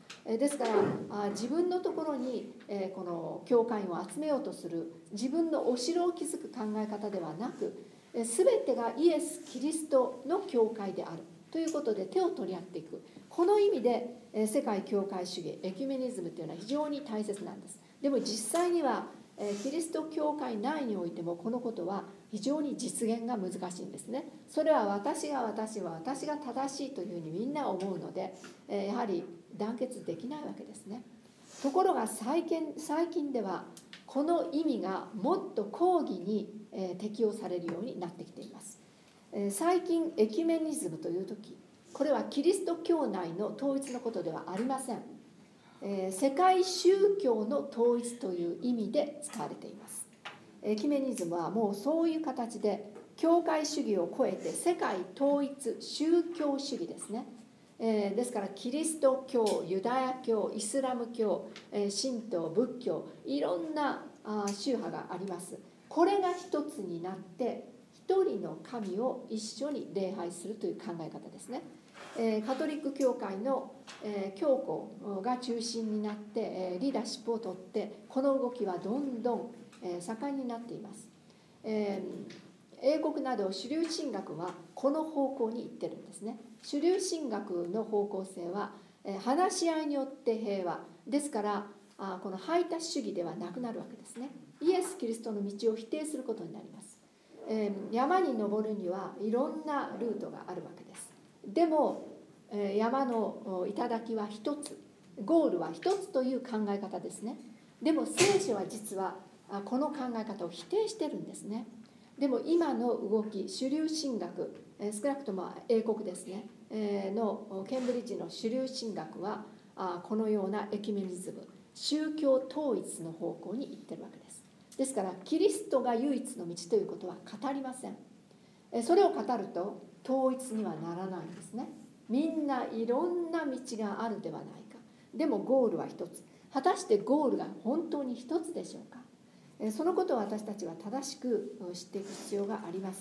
ですから自分のところにこの教会員を集めようとする自分のお城を築く考え方ではなく、全てがイエス・キリストの教会であるということで手を取り合っていく、この意味で世界教会主義エキュメニズムというのは非常に大切なんです。でも実際にはキリスト教会内においてもこのことは非常に実現が難しいんですね。それは私が正しいというふうにみんなが思うので、やはり団結できないわけですね。ところが最近ではこの意味がもっと広義に適用されるようになってきています。最近エキュメニズムという時、これはキリスト教内の統一のことではありません。世界宗教の統一という意味で使われています。エキュメニズムはもうそういう形で教会主義を超えて世界統一宗教主義ですね。ですからキリスト教、ユダヤ教、イスラム教、神道、仏教、いろんな宗派があります。これが一つになって一人の神を一緒に礼拝するという考え方ですね。カトリック教会の教皇が中心になってリーダーシップをとって、この動きはどんどん盛んになっています。英国など主流神学はこの方向に行ってるんですね。主流神学の方向性は話し合いによって平和ですから、この排他主義ではなくなるわけですね。イエス・キリストの道を否定することになります。山に登るにはいろんなルートがあるわけです。でも山の頂は一つ、ゴールは一つという考え方ですね。でも聖書は実はこの考え方を否定してるんですね。でも今の動き、主流神学、少なくとも英国ですねのケンブリッジの主流神学はこのようなエキュメニズム、宗教統一の方向に行ってるわけです。ですからキリストが唯一の道ということは語りません。それを語ると統一にはならないんですね。みんないろんな道があるではないか。でもゴールは一つ。果たしてゴールが本当に一つでしょうか。そのことを私たちは正しく知っていく必要があります。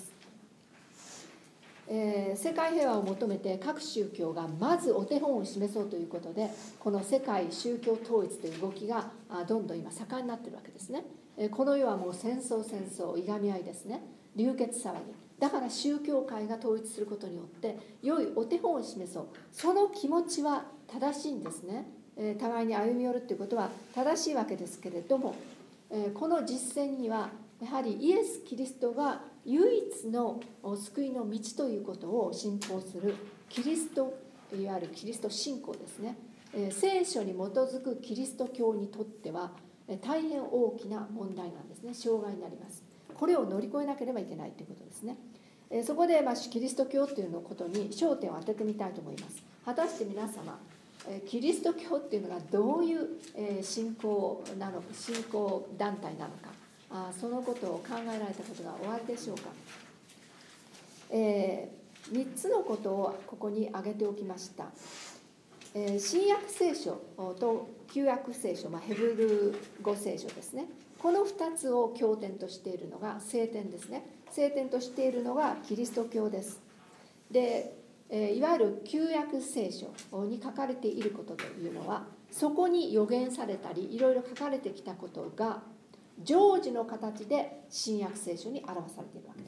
世界平和を求めて各宗教がまずお手本を示そうということで、この世界宗教統一という動きがどんどん今盛んになっているわけですね。この世はもう戦争いがみ合いですね、流血騒ぎだから、宗教界が統一することによって良いお手本を示そう、その気持ちは正しいんですね。互いに歩み寄るということは正しいわけですけれども、この実践にはやはりイエス・キリストが唯一の救いの道ということを信仰するキリスト、いわゆるキリスト信仰ですね。聖書に基づくキリスト教にとっては大変大きな問題なんですね。障害になります。これを乗り越えなければいけないということですね。そこでキリスト教というのことに焦点を当ててみたいと思います。果たして皆様、キリスト教っていうのがどういう信仰なのか、信仰団体なのか、そのことを考えられたことがおありでしょうか。3つのことをここに挙げておきました。新約聖書と旧約聖書、ヘブル語聖書ですね。この2つを経典としているのが聖典ですね。聖典としているのがキリスト教です。で、いわゆる旧約聖書に書かれていることというのは、そこに予言されたりいろいろ書かれてきたことが成就の形で新約聖書に表されているわけです。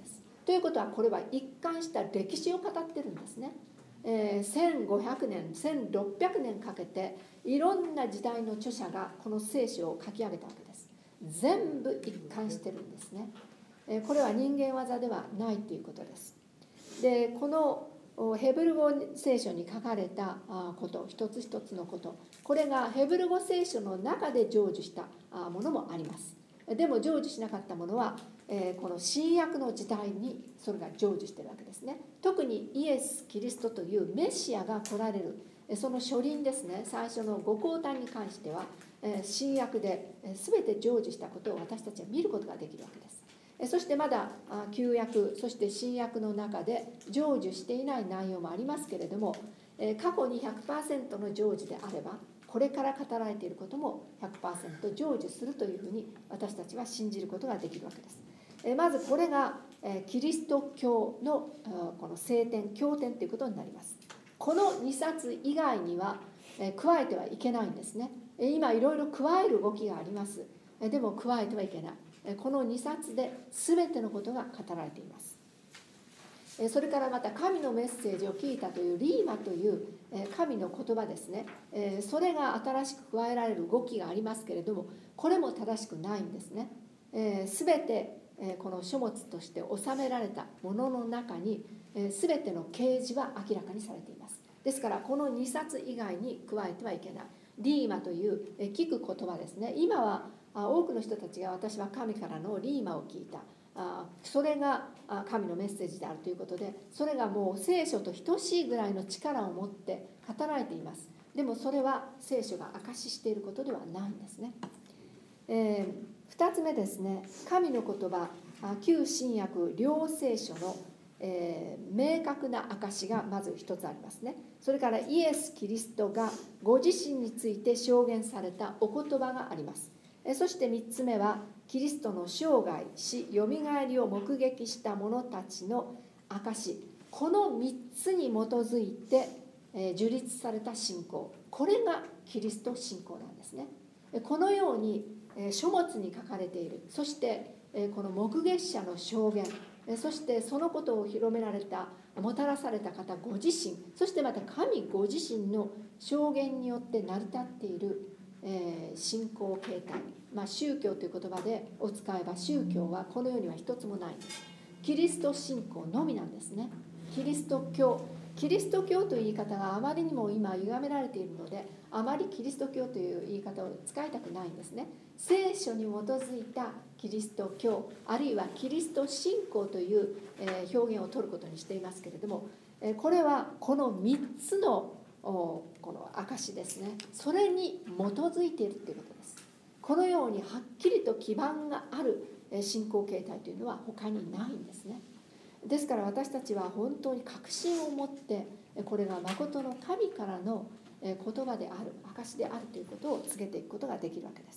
ということはこれは一貫した歴史を語ってるんですね。1500年1600年かけていろんな時代の著者がこの聖書を書き上げたわけです。全部一貫してるんですね。これは人間技ではないということです。でこのヘブル語聖書に書かれたこと一つ一つのこと、これがヘブル語聖書の中で成就したものもあります。でも成就しなかったものはこの新約の時代にそれが成就しているわけですね。特にイエス・キリストというメシアが来られるその初臨ですね、最初のご降誕に関しては新約で全て成就したことを私たちは見ることができるわけです。そしてまだ旧約そして新約の中で成就していない内容もありますけれども、過去に 100% の成就であればこれから語られていることも 100% 成就するというふうに私たちは信じることができるわけです。まずこれがキリスト教のこの聖典経典ということになります。この2冊以外には加えてはいけないんですね。今いろいろ加える動きがあります。でも加えてはいけない。この2冊で全てのことが語られています。それからまた神のメッセージを聞いたというリーマという神の言葉ですね。それが新しく加えられる動きがありますけれども、これも正しくないんですね。全てこの書物として収められたものの中に全ての啓示は明らかにされています。ですからこの2冊以外に加えてはいけない。リーマという聞く言葉ですね。今は多くの人たちが私は神からのリーマを聞いた、それが神のメッセージであるということで、それがもう聖書と等しいぐらいの力を持って語られています。でもそれは聖書が証ししていることではないんですね。2つ目ですね、神の言葉旧新約両聖書の明確な証がまず一つありますね。それからイエス・キリストがご自身について証言されたお言葉があります。そして3つ目はキリストの生涯死よみがえりを目撃した者たちの証、この3つに基づいて樹立された信仰、これがキリスト信仰なんですね。このように書物に書かれている、そしてこの目撃者の証言、そしてそのことを広められたもたらされた方ご自身、そしてまた神ご自身の証言によって成り立っている信仰形態、宗教という言葉でお使えば宗教はこの世には一つもないんです。キリスト信仰のみなんですね。キリスト教という言い方があまりにも今歪められているので、あまりキリスト教という言い方を使いたくないんですね。聖書に基づいたキリスト教、あるいはキリスト信仰という表現を取ることにしていますけれども、これはこの3つのこの証ですね、それに基づいているということです。このようにはっきりと基盤がある信仰形態というのは他にないんですね。ですから私たちは本当に確信を持ってこれが誠の神からの言葉である、証であるということを告げていくことができるわけです。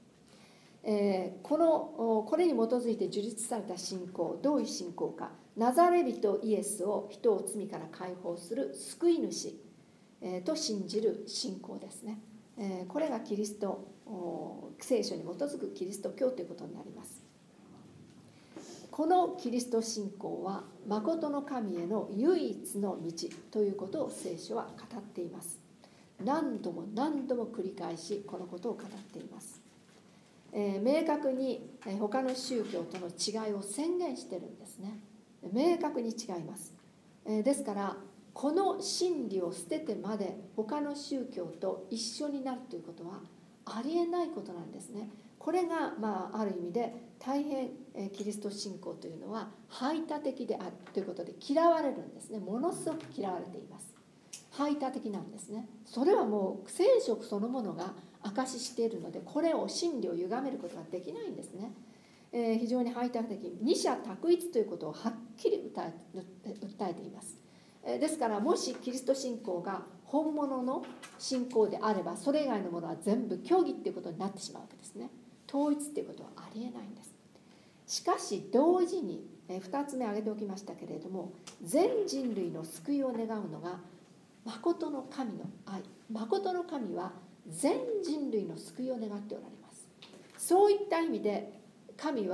これに基づいて樹立された信仰、どういう信仰か。ナザレ人イエスを人を罪から解放する救い主と信じる信仰ですね。これがキリスト聖書に基づくキリスト教ということになります。このキリスト信仰は誠の神への唯一の道ということを聖書は語っています。何度も何度も繰り返しこのことを語っています。明確に他の宗教との違いを宣言してるんですね。明確に違います。ですからこの真理を捨ててまで他の宗教と一緒になるということはありえないことなんですね。これがある意味で大変キリスト信仰というのは排他的であるということで嫌われるんですね。ものすごく嫌われています。排他的なんですね。それはもう聖書そのものが証ししているので、これを真理を歪めることができないんですね。非常に排他的、二者択一ということをはっきり訴えています。ですからもしキリスト信仰が本物の信仰であれば、それ以外のものは全部教義っていうことになってしまうわけですね。統一っていうことはありえないんです。しかし同時に2つ目挙げておきましたけれども、全人類の救いを願うのが誠の神の愛。誠の神は全人類の救いを願っておられます。そういった意味で神は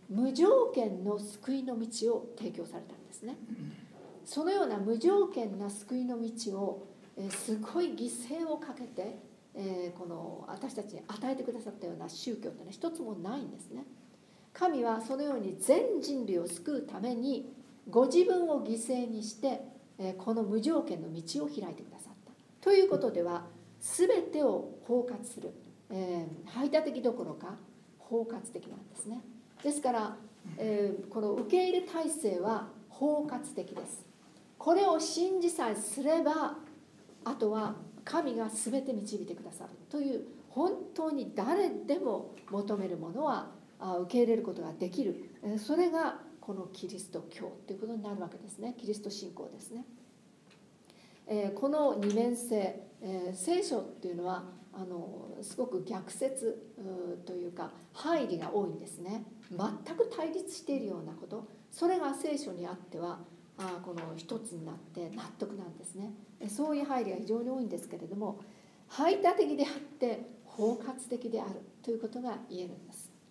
無条件の救いの道を提供されたんですね。そのような無条件な救いの道をすごい犠牲をかけてこの私たちに与えてくださったような宗教ってのは一つもないんですね。神はそのように全人類を救うためにご自分を犠牲にしてこの無条件の道を開いてくださったということでは、全てを包括する、排他的どころか包括的なんですね。ですから、この受け入れ体制は包括的です。これを信じさえすれば、あとは神が全て導いてくださるという、本当に誰でも求めるものは受け入れることができる、それがこのキリスト教ということになるわけですね。キリスト信仰ですね。この二面性、聖書っていうのはすごく逆説というか乖離が多いんですね。全く対立しているようなこと、それが聖書にあってはこの一つになって納得なんですね。そういう乖離が非常に多いんですけれども、排他的であって包括的であるということが言えるんです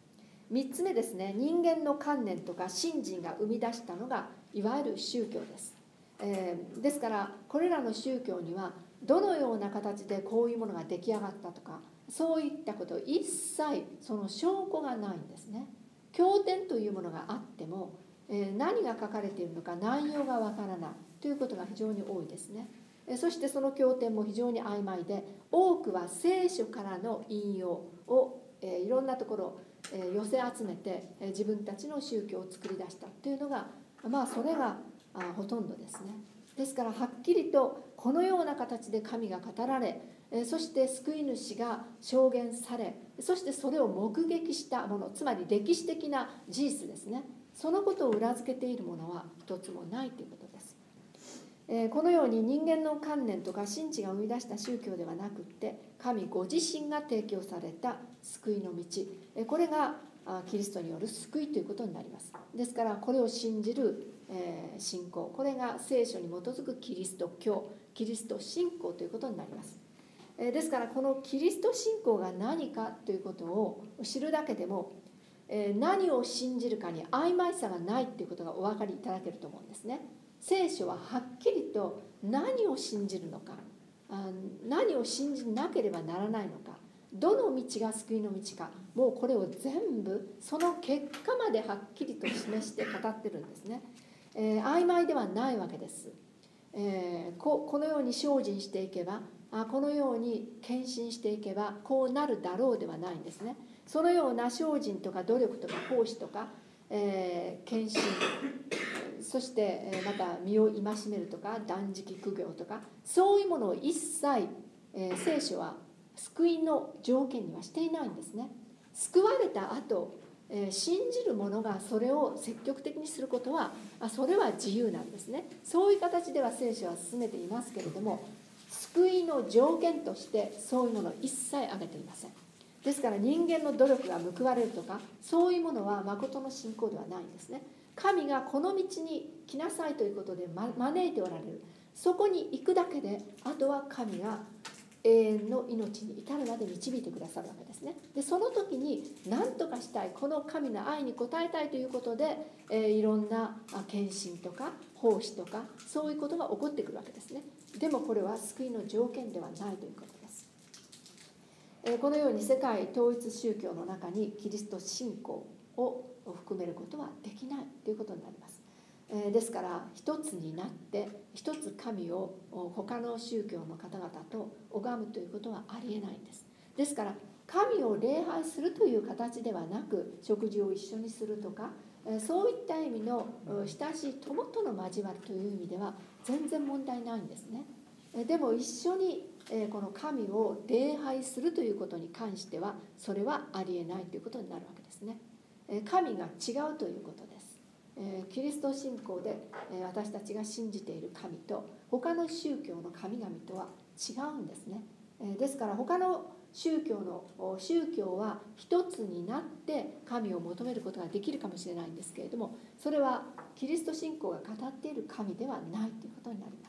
。3つ目ですね、人間の観念とか信心が生み出したのがいわゆる宗教です。ですからこれらの宗教にはどのような形でこういうものが出来上がったとか、そういったこと一切その証拠がないんですね。経典というものがあっても何が書かれているのか内容がわからないということが非常に多いですね。そしてその経典も非常に曖昧で、多くは聖書からの引用をいろんなところ寄せ集めて自分たちの宗教を作り出したというのが、それがほとんどですね。ですからはっきりとこのような形で神が語られ、そして救い主が証言され、そしてそれを目撃したもの、つまり歴史的な事実ですね、そのことを裏付けているものは一つもないということです。このように人間の観念とか神知が生み出した宗教ではなくって、神ご自身が提供された救いの道、これがキリストによる救いということになります。ですからこれを信じる信仰、これが聖書に基づくキリスト教、キリスト信仰ということになります。ですからこのキリスト信仰が何かということを知るだけでも、何を信じるかに曖昧さがないということがお分かりいただけると思うんですね。聖書ははっきりと何を信じるのか、何を信じなければならないのか、どの道が救いの道か、もうこれを全部その結果まではっきりと示して語ってるんですね。曖昧ではないわけです。このように精進していけば、このように献身していけばこうなるだろうではないんですね。そのような精進とか努力とか奉仕とか、献身、そしてまた身を戒めるとか断食苦行とか、そういうものを一切、聖書は救いの条件にはしていないんですね。救われた後、信じる者がそれを積極的にすることはそれは自由なんですね。そういう形では聖書は進めていますけれども、救いの条件としてそういうものを一切挙げていません。ですから人間の努力が報われるとか、そういうものは誠の信仰ではないんですね。神がこの道に来なさいということで招いておられる。そこに行くだけで、あとは神が永遠の命に至るまで導いてくださるわけですね。でその時に何とかしたい、この神の愛に応えたいということで、いろんな献身とか奉仕とかそういうことが起こってくるわけですね。でもこれは救いの条件ではないということです。このように世界統一宗教の中にキリスト信仰を含めることはできないということになります。ですから一つになって一つ神を他の宗教の方々と拝むということはありえないんです。ですから神を礼拝するという形ではなく、食事を一緒にするとか、そういった意味の親しい友との交わりという意味では全然問題ないんですね。でも一緒にこの神を礼拝するということに関してはそれはありえないということになるわけですね。神が違うということです。キリスト信仰で私たちが信じている神と他の宗教の神々とは違うんですね。ですから他の宗教は一つになって神を求めることができるかもしれないんですけれども、それはキリスト信仰が語っている神ではないということになります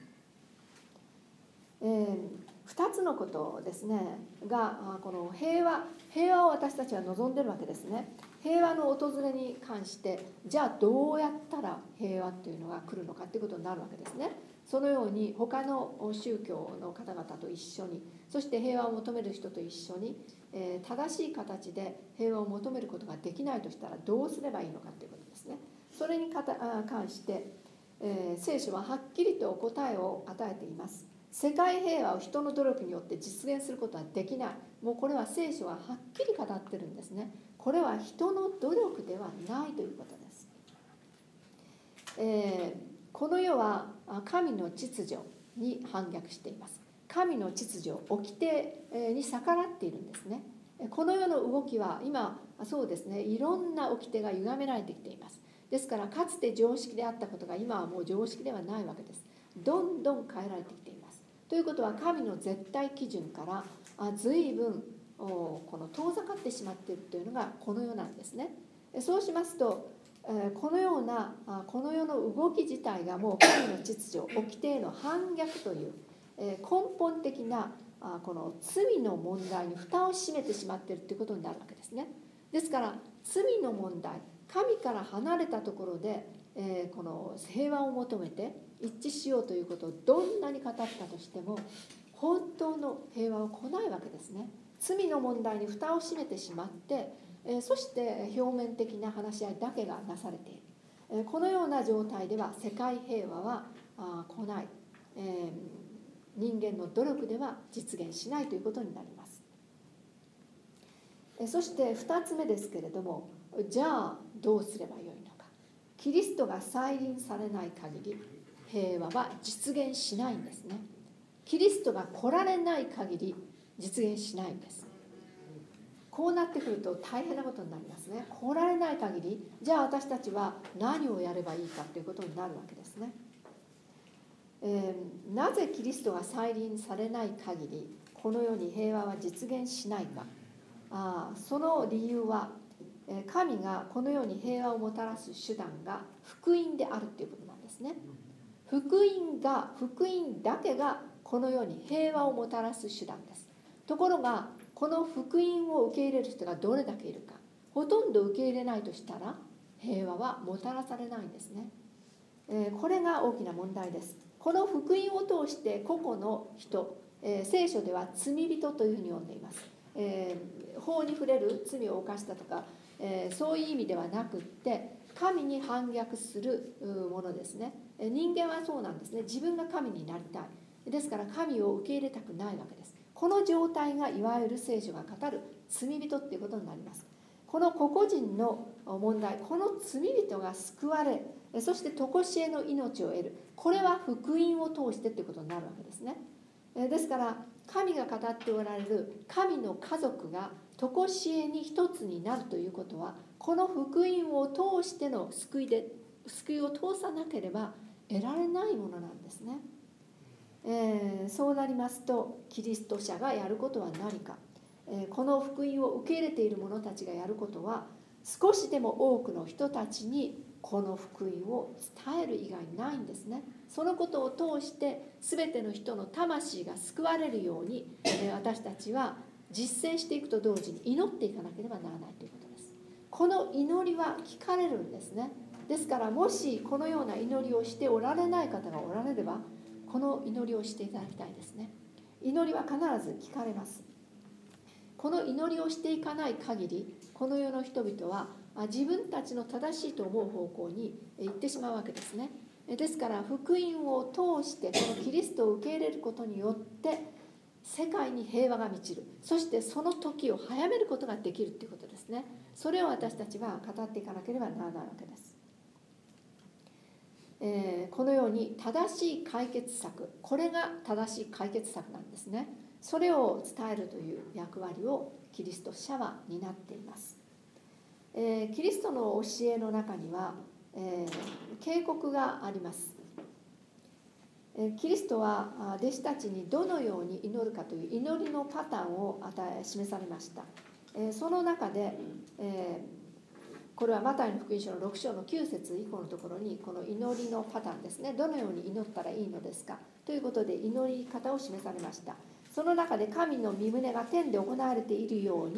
。2つのことですねが、この平和を私たちは望んでいるわけですね。 平和の訪れに関してじゃあどうやったら平和っていうのが来るのかっていうことになるわけですね。そのように他の宗教の方々と一緒に、そして平和を求める人と一緒に、正しい形で平和を求めることができないとしたらどうすればいいのかということですね。それに関して、聖書ははっきりと答えを与えています。世界平和を人の努力によって実現することはできない。もうこれは聖書ははっきり語ってるんですね。これは人の努力ではないということです。この世は神の秩序に反逆しています。神の秩序、掟に逆らっているんですね。この世の動きは今そうですね、いろんな掟が歪められてきています。ですからかつて常識であったことが今はもう常識ではないわけです。どんどん変えられてきています。ということは神の絶対基準から随分この遠ざかってしまっているというのがこの世なんですね。そうしますとこのようなこの世の動き自体がもう神の秩序、掟への反逆という根本的なこの罪の問題に蓋を閉めてしまっているということになるわけですね。ですから罪の問題、神から離れたところでこの平和を求めて一致しようということをどんなに語ったとしても本当の平和は来ないわけですね。罪の問題に蓋を閉めてしまってそして表面的な話し合いだけがなされている。このような状態では世界平和は来ない。人間の努力では実現しないということになります。そして2つ目ですけれども、じゃあどうすればよいのか。キリストが再臨されない限り平和は実現しないんですね。キリストが来られない限り実現しないんです。こうなってくると大変なことになりますね。来られない限りじゃあ私たちは何をやればいいかということになるわけですね。なぜキリストが再臨されない限りこの世に平和は実現しないか。その理由は神がこの世に平和をもたらす手段が福音であるということなんですね。福音だけがこの世に平和をもたらす手段です。ところがこの福音を受け入れる人がどれだけいるか。ほとんど受け入れないとしたら平和はもたらされないんですね。これが大きな問題です。この福音を通して個々の人、聖書では罪人というふうに呼んでいます。法に触れる罪を犯したとか、そういう意味ではなくって神に反逆するものですね。人間はそうなんですね。自分が神になりたい。ですから神を受け入れたくないわけです。この状態がいわゆる聖書が語る罪人っていうことになります。この個々人の問題、この罪人が救われ、そして常しえの命を得る、これは福音を通してということになるわけですね。ですから神が語っておられる神の家族が常しえに一つになるということは、この福音を通しての救いを通さなければ得られないものなんですね。そうなりますとキリスト者がやることは何か。この福音を受け入れている者たちがやることは、少しでも多くの人たちにこの福音を伝える以外ないんですね。そのことを通して全ての人の魂が救われるように私たちは実践していくと同時に祈っていかなければならないということです。この祈りは聞かれるんですね。ですからもしこのような祈りをしておられない方がおられれば、この祈りをしていただきたいですね。祈りは必ず聞かれます。この祈りをしていかない限り、この世の人々は自分たちの正しいと思う方向に行ってしまうわけですね。ですから福音を通してこのキリストを受け入れることによって世界に平和が満ちる、そしてその時を早めることができるということですね。それを私たちは語っていかなければならないわけです。このように正しい解決策、これが正しい解決策なんですね。それを伝えるという役割をキリスト者は担っています。キリストの教えの中には、警告があります。キリストは弟子たちにどのように祈るかという祈りのパターンを示されました。その中で、これはマタイの福音書の6章の9節以降のところにこの祈りのパターンですね、どのように祈ったらいいのですかということで祈り方を示されました。その中で神の御胸が天で行われているように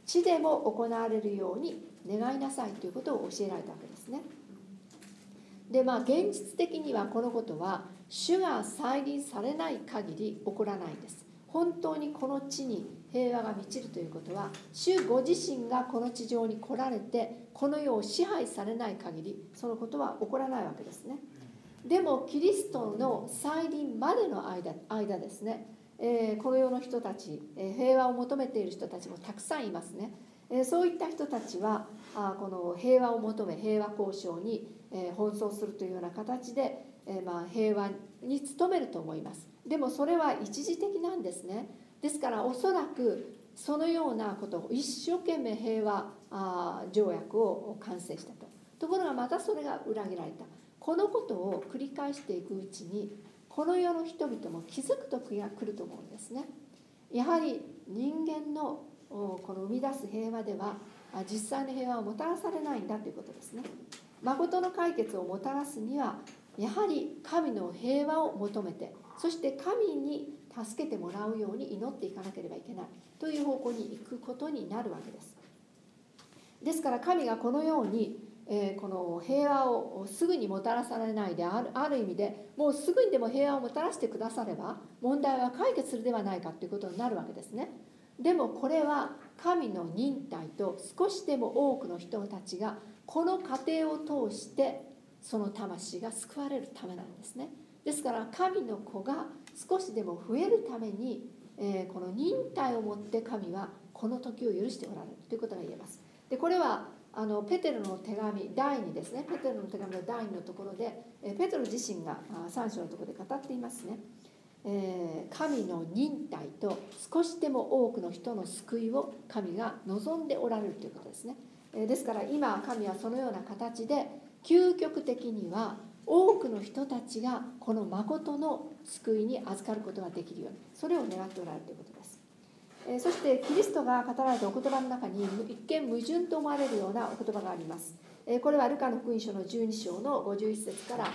地でも行われるように願いなさいということを教えられたわけですね。で現実的にはこのことは主が再臨されない限り起こらないんです。本当にこの地に平和が満ちるということは、主ご自身がこの地上に来られてこの世を支配されない限りそのことは起こらないわけですね。でもキリストの再臨までの間ですね、この世の人たち、平和を求めている人たちもたくさんいますね。そういった人たちはこの平和を求め平和交渉に奔走するというような形で平和に努めると思います。でもそれは一時的なんですね。ですからおそらくそのようなことを一生懸命平和条約を完成したと。ところがまたそれが裏切られた。このことを繰り返していくうちにこの世の人々も気づく時が来ると思うんですね。やはり人間のこの生み出す平和では実際の平和をもたらされないんだということですね。誠の解決をもたらすにはやはり神の平和を求めて、そして神に助けてもらうように祈っていかなければいけないという方向に行くことになるわけです。ですから神がこのようにこの平和をすぐにもたらされないである意味でもうすぐにでも平和をもたらしてくだされば問題は解決するではないかということになるわけですね。でもこれは神の忍耐と少しでも多くの人たちがこの過程を通してその魂が救われるためなんですね。ですから神の子が少しでも増えるためにこの忍耐をもって神はこの時を許しておられるということが言えます。でこれはペテロの手紙第2ですね。ペテロの手紙の第2のところでペテロ自身が3章のところで語っていますね。神の忍耐と少しでも多くの人の救いを神が望んでおられるということですね。ですから今神はそのような形で究極的には多くの人たちがこの誠の救いに預かることができるようにそれを願っておられるということです。そしてキリストが語られたお言葉の中に一見矛盾と思われるようなお言葉があります。これはルカの福音書の12章の51節から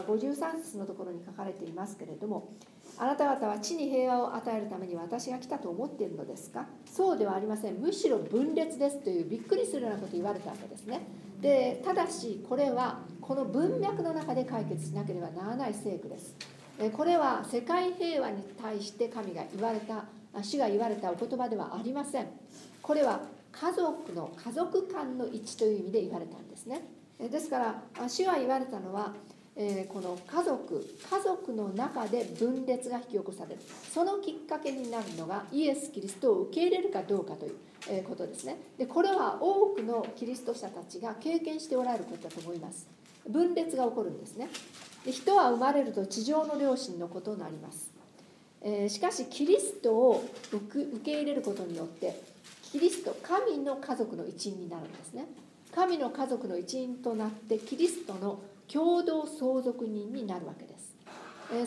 53節のところに書かれていますけれども、あなた方は地に平和を与えるために私が来たと思っているのですか？そうではありません。むしろ分裂ですというびっくりするようなことを言われたわけですね。でただしこれはこの文脈の中で解決しなければならない聖句です。これは世界平和に対して主が言われたお言葉ではありません。これは家族間の一致という意味で言われたんですね。ですから主が言われたのはこの家族の中で分裂が引き起こされる、そのきっかけになるのがイエス・キリストを受け入れるかどうかということですね。でこれは多くのキリスト者たちが経験しておられることだと思います。分裂が起こるんですね。で人は生まれると地上の両親のことになります。しかしキリストを受け入れることによってキリスト神の家族の一員になるんですね。神の家族の一員となってキリストの共同相続人になるわけです。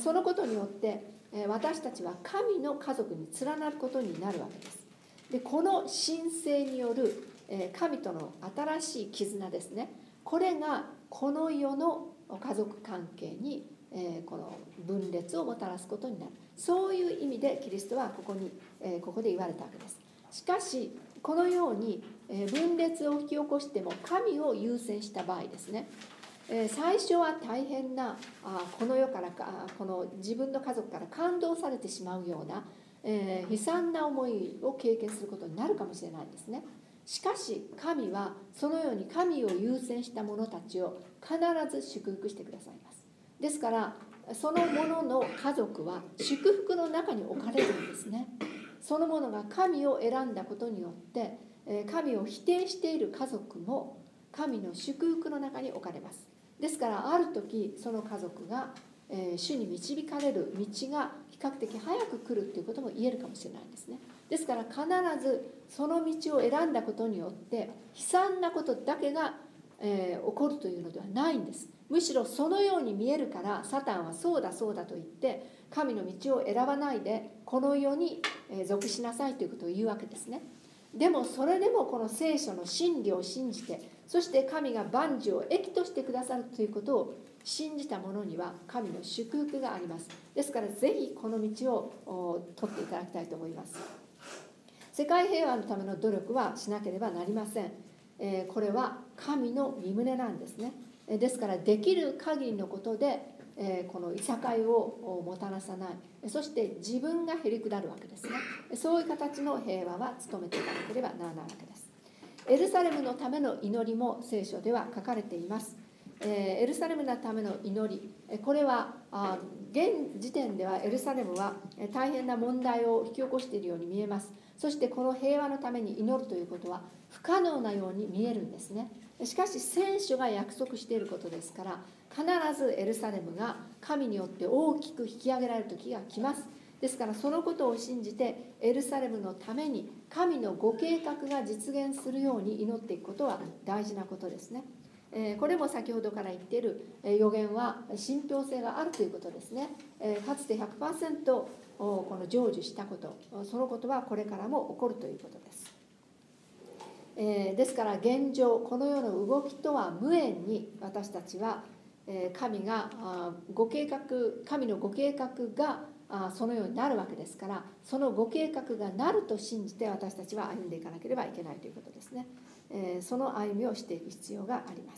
そのことによって私たちは神の家族に連なることになるわけです。でこの神聖による神との新しい絆ですね、これがこの世の家族関係にこの分裂をもたらすことになる、そういう意味でキリストはここで言われたわけです。しかしこのように分裂を引き起こしても神を優先した場合ですね、最初は大変なこの世からこの自分の家族から感動されてしまうような悲惨な思いを経験することになるかもしれないんですね。しかし神はそのように神を優先した者たちを必ず祝福してくださいます。ですからその者の家族は祝福の中に置かれるんですね。その者が神を選んだことによって神を否定している家族も神の祝福の中に置かれます。ですからある時その家族が主に導かれる道が比較的早く来るということも言えるかもしれないんですね。ですから必ずその道を選んだことによって悲惨なことだけが起こるというのではないんです。むしろそのように見えるからサタンはそうだそうだと言って神の道を選ばないでこの世に属しなさいということを言うわけですね。でもそれでもこの聖書の真理を信じて、そして神が万事を益としてくださるということを信じた者には神の祝福があります。ですからぜひこの道を取っていただきたいと思います。 世界平和のための努力はしなければなりません。これは神の御胸なんですね。ですからできる限りのことでこのいさかいをもたらさない、そして自分がへりくだるわけですね。そういう形の平和は努めていかなければならないわけです。エルサレムのための祈りも聖書では書かれています。エルサレムのための祈り、これは現時点ではエルサレムは大変な問題を引き起こしているように見えます。そしてこの平和のために祈るということは不可能なように見えるんですね。しかし聖書が約束していることですから、必ずエルサレムが神によって大きく引き上げられる時が来ます。ですからそのことを信じてエルサレムのために神のご計画が実現するように祈っていくことは大事なことですね。これも先ほどから言っている予言は信憑性があるということですね。かつて 100% この成就したこと、そのことはこれからも起こるということです。ですから現状このような動きとは無縁に私たちは神のご計画がそのようになるわけですから、そのご計画がなると信じて私たちは歩んでいかなければいけないということですね。その歩みをしていく必要があります。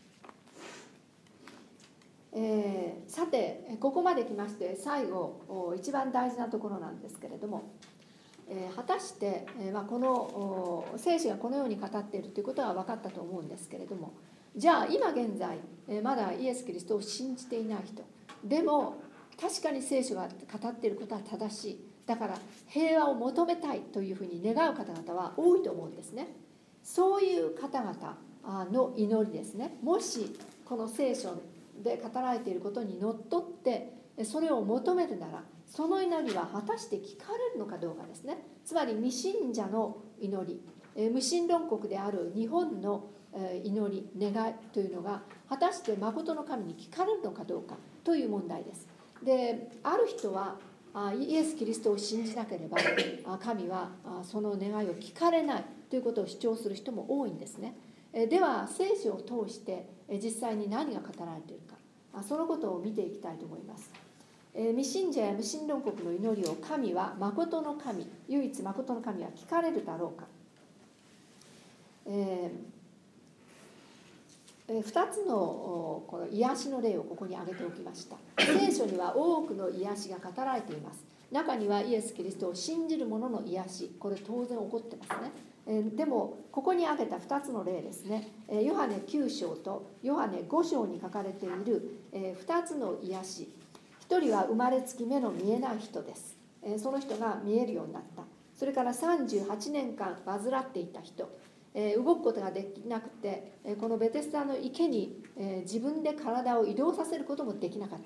さてここまで来まして最後一番大事なところなんですけれども、果たして、この聖書がこのように語っているということは分かったと思うんですけれども、じゃあ今現在まだイエス・キリストを信じていない人でも確かに聖書が語っていることは正しい、だから平和を求めたいというふうに願う方々は多いと思うんですね。そういう方々の祈りですね、もしこの聖書で語られていることにのっとってそれを求めるなら、その祈りは果たして聞かれるのかどうかですね。つまり未信者の祈り、無神論国である日本の祈り願いというのが果たして真の神に聞かれるのかどうかという問題です。である人はイエス・キリストを信じなければ神はその願いを聞かれないということを主張する人も多いんですね。では聖書を通して実際に何が語られているか、そのことを見ていきたいと思います。未信者や無神論国の祈りを神は真の神、唯一真の神は聞かれるだろうか。2つのこの癒しの例をここに挙げておきました。聖書には多くの癒しが語られています。中にはイエス・キリストを信じる者の癒し、これ当然起こってますね。でもここに挙げた2つの例ですね、ヨハネ9章とヨハネ5章に書かれている2つの癒し、1人は生まれつき目の見えない人です。その人が見えるようになった。それから38年間患っていた人、動くことができなくてこのベテスダの池に自分で体を移動させることもできなかった、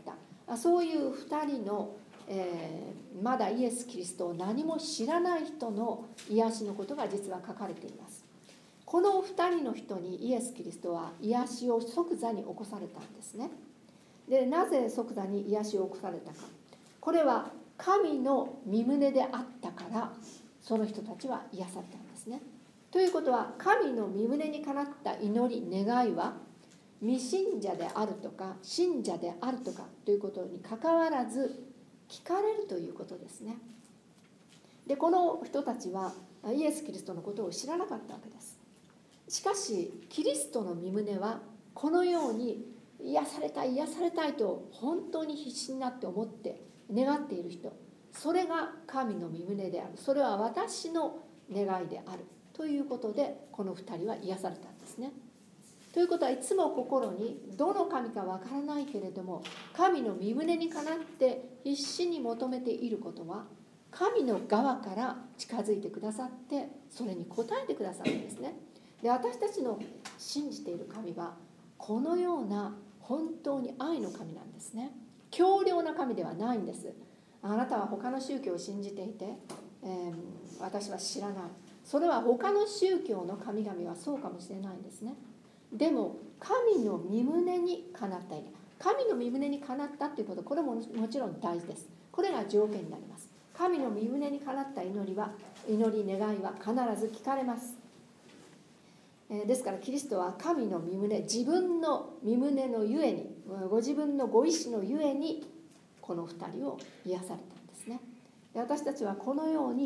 そういう2人のまだイエス・キリストを何も知らない人の癒しのことが実は書かれています。この2人の人にイエス・キリストは癒しを即座に起こされたんですね。でなぜ即座に癒しを起こされたか、これは神の御胸であったからその人たちは癒されたんですね。ということは神の御胸にかなった祈り願いは未信者であるとか信者であるとかということにかかわらず聞かれるということですね。でこの人たちはイエス・キリストのことを知らなかったわけです。しかしキリストの御胸はこのように癒されたい癒されたいと本当に必死になって思って願っている人、それが神の御胸である、それは私の願いであるということでこの2人は癒されたんですね。ということはいつも心にどの神かわからないけれども神の御胸にかなって必死に求めていることは神の側から近づいてくださってそれに応えてくださるんですね。で私たちの信じている神はこのような本当に愛の神なんですね。強力な神ではないんです。あなたは他の宗教を信じていて、私は知らない、それは他の宗教の神々はそうかもしれないんですね。でも神の御胸にかなった祈り、神の御胸にかなったということ、これももちろん大事です。これが条件になります。神の御胸にかなった祈り願いは必ず聞かれます。ですからキリストは神の御胸、自分の御胸のゆえに、ご自分のご意志のゆえにこの2人を癒されたんですね。で私たちはこのように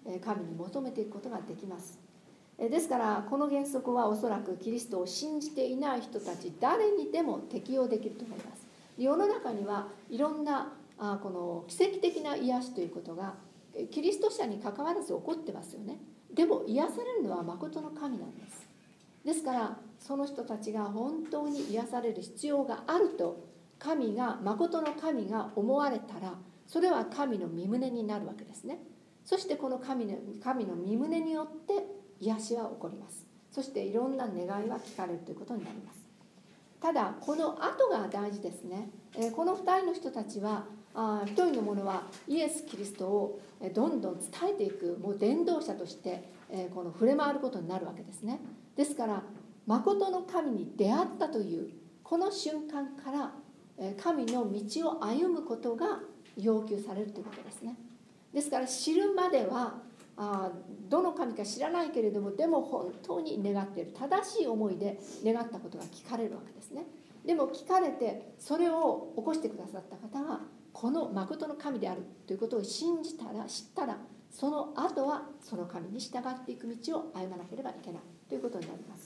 神に求めていくことができます。ですからこの原則はおそらくキリストを信じていない人たち誰にでも適用できると思います。世の中にはいろんなこの奇跡的な癒しということがキリスト者に関わらず起こってますよね。でも癒されるのは誠の神なんです。ですからその人たちが本当に癒される必要があると誠の神が思われたら、それは神の御胸になるわけですね。そしてこの神の御胸によって癒しは起こります。そしていろんな願いは聞かれるということになります。ただこの後が大事ですね。この2人の人たちは一人の者はイエス・キリストをどんどん伝えていくもう伝道者としてこの触れ回ることになるわけですね。ですから誠の神に出会ったというこの瞬間から神の道を歩むことが要求されるということですね。ですから知るまではどの神か知らないけれども、でも本当に願っている正しい思いで願ったことが聞かれるわけですね。でも聞かれてそれを起こしてくださった方がこの誠の神であるということを信じたら知ったら、その後はその神に従っていく道を歩まなければいけないということになります。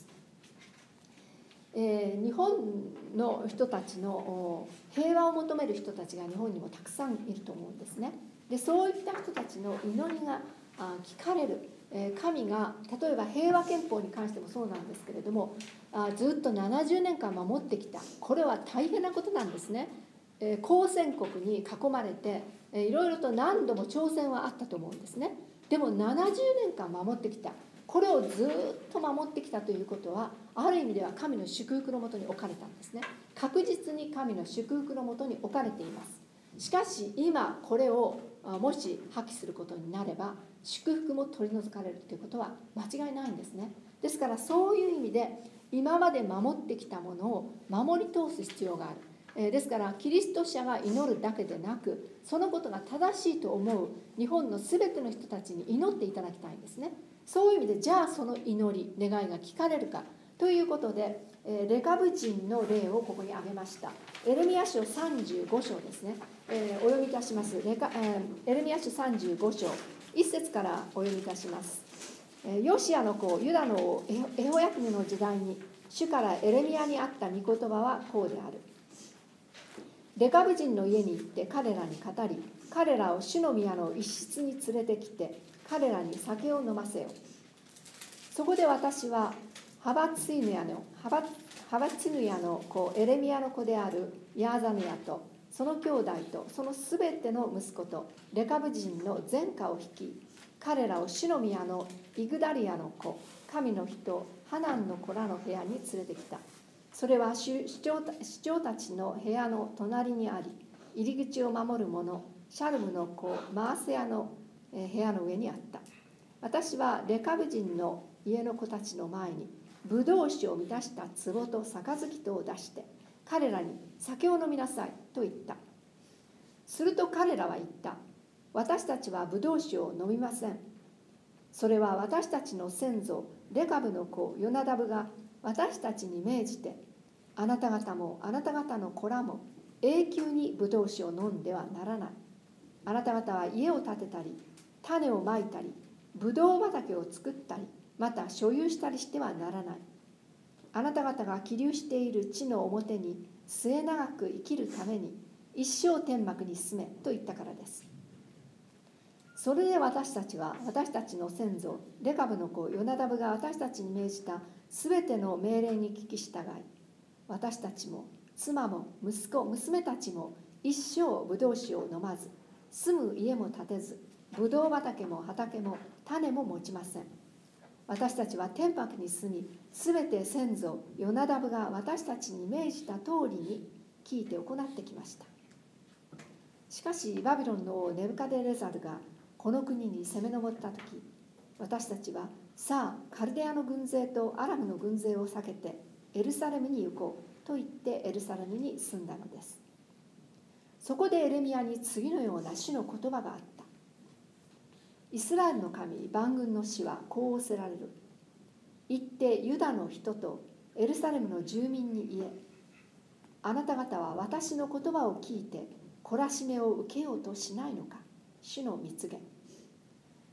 日本の人たちの平和を求める人たちが日本にもたくさんいると思うんですね。でそういった人たちの祈りが聞かれる。神が例えば平和憲法に関してもそうなんですけれども、ずっと70年間守ってきた。これは大変なことなんですね。公戦国に囲まれていろいろと何度も挑戦はあったと思うんですね。でも70年間守ってきた。これをずっと守ってきたということはある意味では神の祝福のもとに置かれたんですね。確実に神の祝福のもとに置かれています。しかし今これをもし破棄することになれば祝福も取り除かれるということは間違いないんですね。ですからそういう意味で今まで守ってきたものを守り通す必要がある。ですからキリスト者が祈るだけでなく、そのことが正しいと思う日本の全ての人たちに祈っていただきたいんですね。そういう意味でじゃあその祈り願いが聞かれるかということで、レカブ人の例をここに挙げました。エレミヤ書35章ですね。お読みいたします。エレミヤ書35章1節からお読みいたします。ヨシアの子ユダの王エホヤキムの時代に主からエレミヤにあった御言葉はこうである。レカブ人の家に行って彼らに語り、彼らを主の宮の一室に連れてきて彼らに酒を飲ませよ。そこで私はハバツヌヤの子エレミヤの子であるヤーザヌヤとその兄弟とそのすべての息子とレカブ人の全家を率い、彼らを主の宮のイグダリアの子神の人ハナンの子らの部屋に連れてきた。それは首長たちの部屋の隣にあり、入り口を守る者シャルムの子マーセヤの部屋の上にあった。私はレカブ人の家の子たちの前にブドウ酒を満たした壺と杯とを出して彼らに酒を飲みなさいと言った。すると彼らは言った。私たちはブドウ酒を飲みません。それは私たちの先祖レカブの子ヨナダブが私たちに命じて、あなた方もあなた方の子らも永久にブドウ酒を飲んではならない。あなた方は家を建てたり種をまいたりブドウ畑を作ったりまた所有したりしてはならない。あなた方が起立している地の表に末永く生きるために一生天幕に住めと言ったからです。それで私たちは私たちの先祖レカブの子ヨナダブが私たちに命じたすべての命令に聞き従い、私たちも妻も息子娘たちも一生ブドウ酒を飲まず、住む家も建てず、ブドウ畑も畑も種も持ちません。私たちは天幕に住み、すべて先祖ヨナダブが私たちに命じた通りに聞いて行ってきました。しかしバビロンの王ネブカデレザルがこの国に攻め上った時、私たちはさあカルデアの軍勢とアラムの軍勢を避けてエルサレムに行こうと言ってエルサレムに住んだのです。そこでエレミヤに次のような主の言葉があった。イスラエルの神万軍の主はこう仰せられる。行ってユダの人とエルサレムの住民に言え、あなた方は私の言葉を聞いて懲らしめを受けようとしないのか。主の蜜言。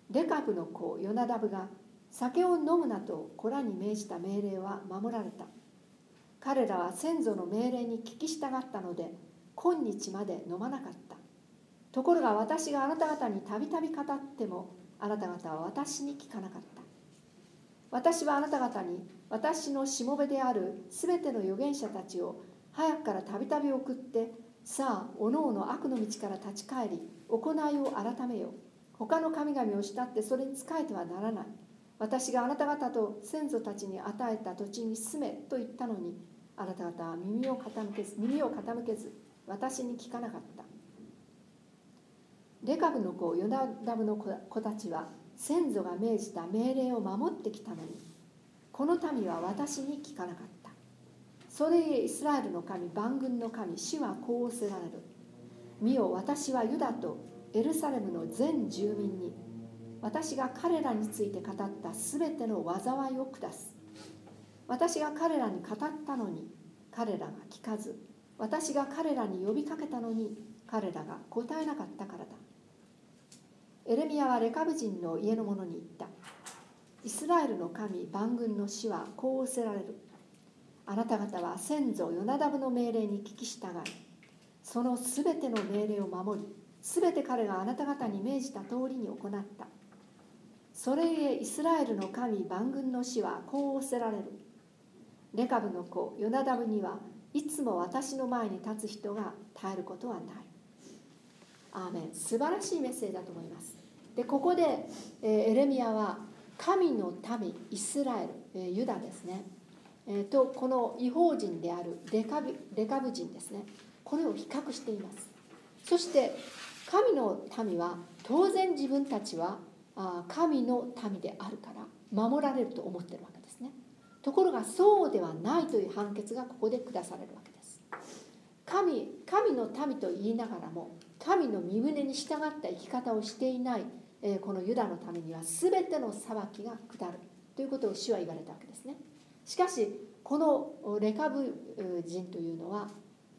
レカブの子ヨナダブが酒を飲むなと子らに命じた命令は守られた。彼らは先祖の命令に聞き従ったので今日まで飲まなかった。ところが私があなた方にたびたび語ってもあなた方は私に聞かなかった。私はあなた方に私のしもべであるすべての預言者たちを早くからたびたび送って、さあおのおの悪の道から立ち返り行いを改めよ。他の神々を慕ってそれに仕えてはならない。私があなた方と先祖たちに与えた土地に住めと言ったのに、あなた方は耳を傾けず私に聞かなかった。レカブの子ヨナダブの子たちは先祖が命じた命令を守ってきたのに、この民は私に聞かなかった。それゆえイスラエルの神、万軍の神、主はこう仰せられる。見よ、私はユダとエルサレムの全住民に私が彼らについて語ったすべての災いを下す。私が彼らに語ったのに彼らが聞かず、私が彼らに呼びかけたのに彼らが答えなかったからだ。エレミヤはレカブ人の家の者に言った。イスラエルの神、万軍の主はこう仰せられる。あなた方は先祖ヨナダブの命令に聞き従い、そのすべての命令を守り、すべて彼があなた方に命じた通りに行った。それゆえイスラエルの神、万軍の主はこう仰せられる。レカブの子ヨナダブにはいつも私の前に立つ人が絶えることはない。アーメン。素晴らしいメッセージだと思います。でここで、エレミヤは神の民イスラエル、ユダですね、とこの異邦人であるレカブ人ですね、これを比較しています。そして神の民は当然自分たちは神の民であるから守られると思っているわけですね。ところがそうではないという判決がここで下されるわけです。神の民と言いながらも神の御胸に従った生き方をしていないこのユダのためには全ての裁きが下るということを主は言われたわけですね。しかしこのレカブ人というのは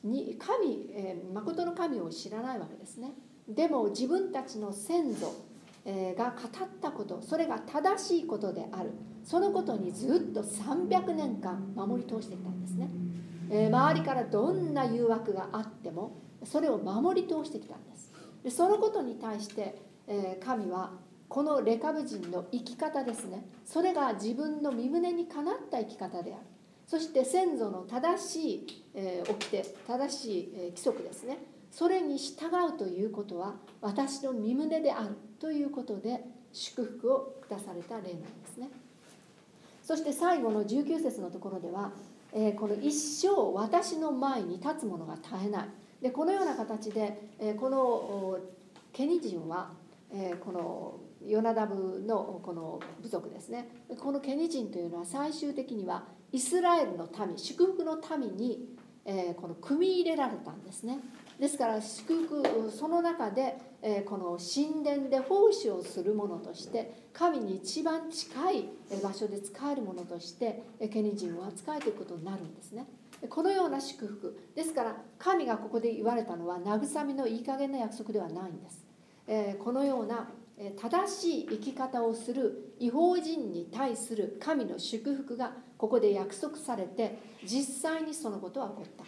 誠の神を知らないわけですね。でも自分たちの先祖が語ったこと、それが正しいことである、そのことにずっと300年間守り通してきたんですね。周りからどんな誘惑があってもそれを守り通してきたんです。でそのことに対して、神はこのレカブ人の生き方ですね、それが自分の身胸にかなった生き方である。そして先祖の正しい掟、正しい規則ですね、それに従うということは私の身胸であるということで祝福を下された例なんですね。そして最後の19節のところでは、この一生私の前に立つ者が絶えない。でこのような形で、このケニ人は、このヨナダブのこの部族ですね、このケニ人というのは最終的にはイスラエルの民、祝福の民に、この組み入れられたんですね。ですから祝福、その中で、この神殿で奉仕をする者として神に一番近い場所で仕える者としてケニ人は仕えていくことになるんですね。このような祝福ですから、神がここで言われたのは慰めのいい加減な約束ではないんです。このような正しい生き方をする異邦人に対する神の祝福がここで約束されて、実際にそのことは起こった。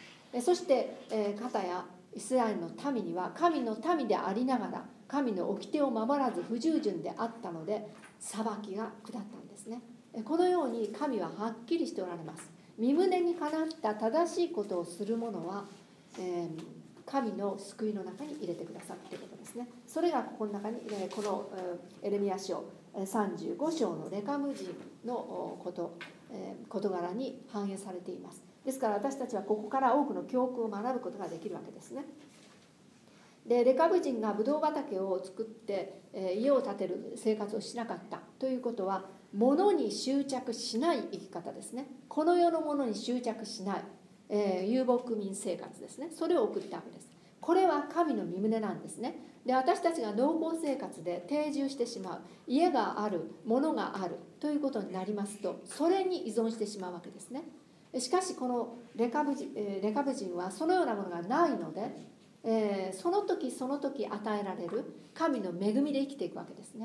そして片やイスラエルの民には神の民でありながら神の掟を守らず不従順であったので裁きが下ったんですね。このように神ははっきりしておられます。身胸にかなった正しいことをする者は、神の救いの中に入れてくださるということですね。それがここの中に、このエレミヤ書35章のレカブ人の事柄に反映されています。ですから私たちはここから多くの教訓を学ぶことができるわけですね。でレカブ人がブドウ畑を作って家を建てる生活をしなかったということは、物に執着しない生き方ですね。この世のものに執着しない、遊牧民生活ですね、それを送ったわけです。これは神の御胸なんですね。で私たちが農耕生活で定住してしまう、家がある、物があるということになりますと、それに依存してしまうわけですね。しかしこのレカブ人はそのようなものがないので、その時その時与えられる神の恵みで生きていくわけですね。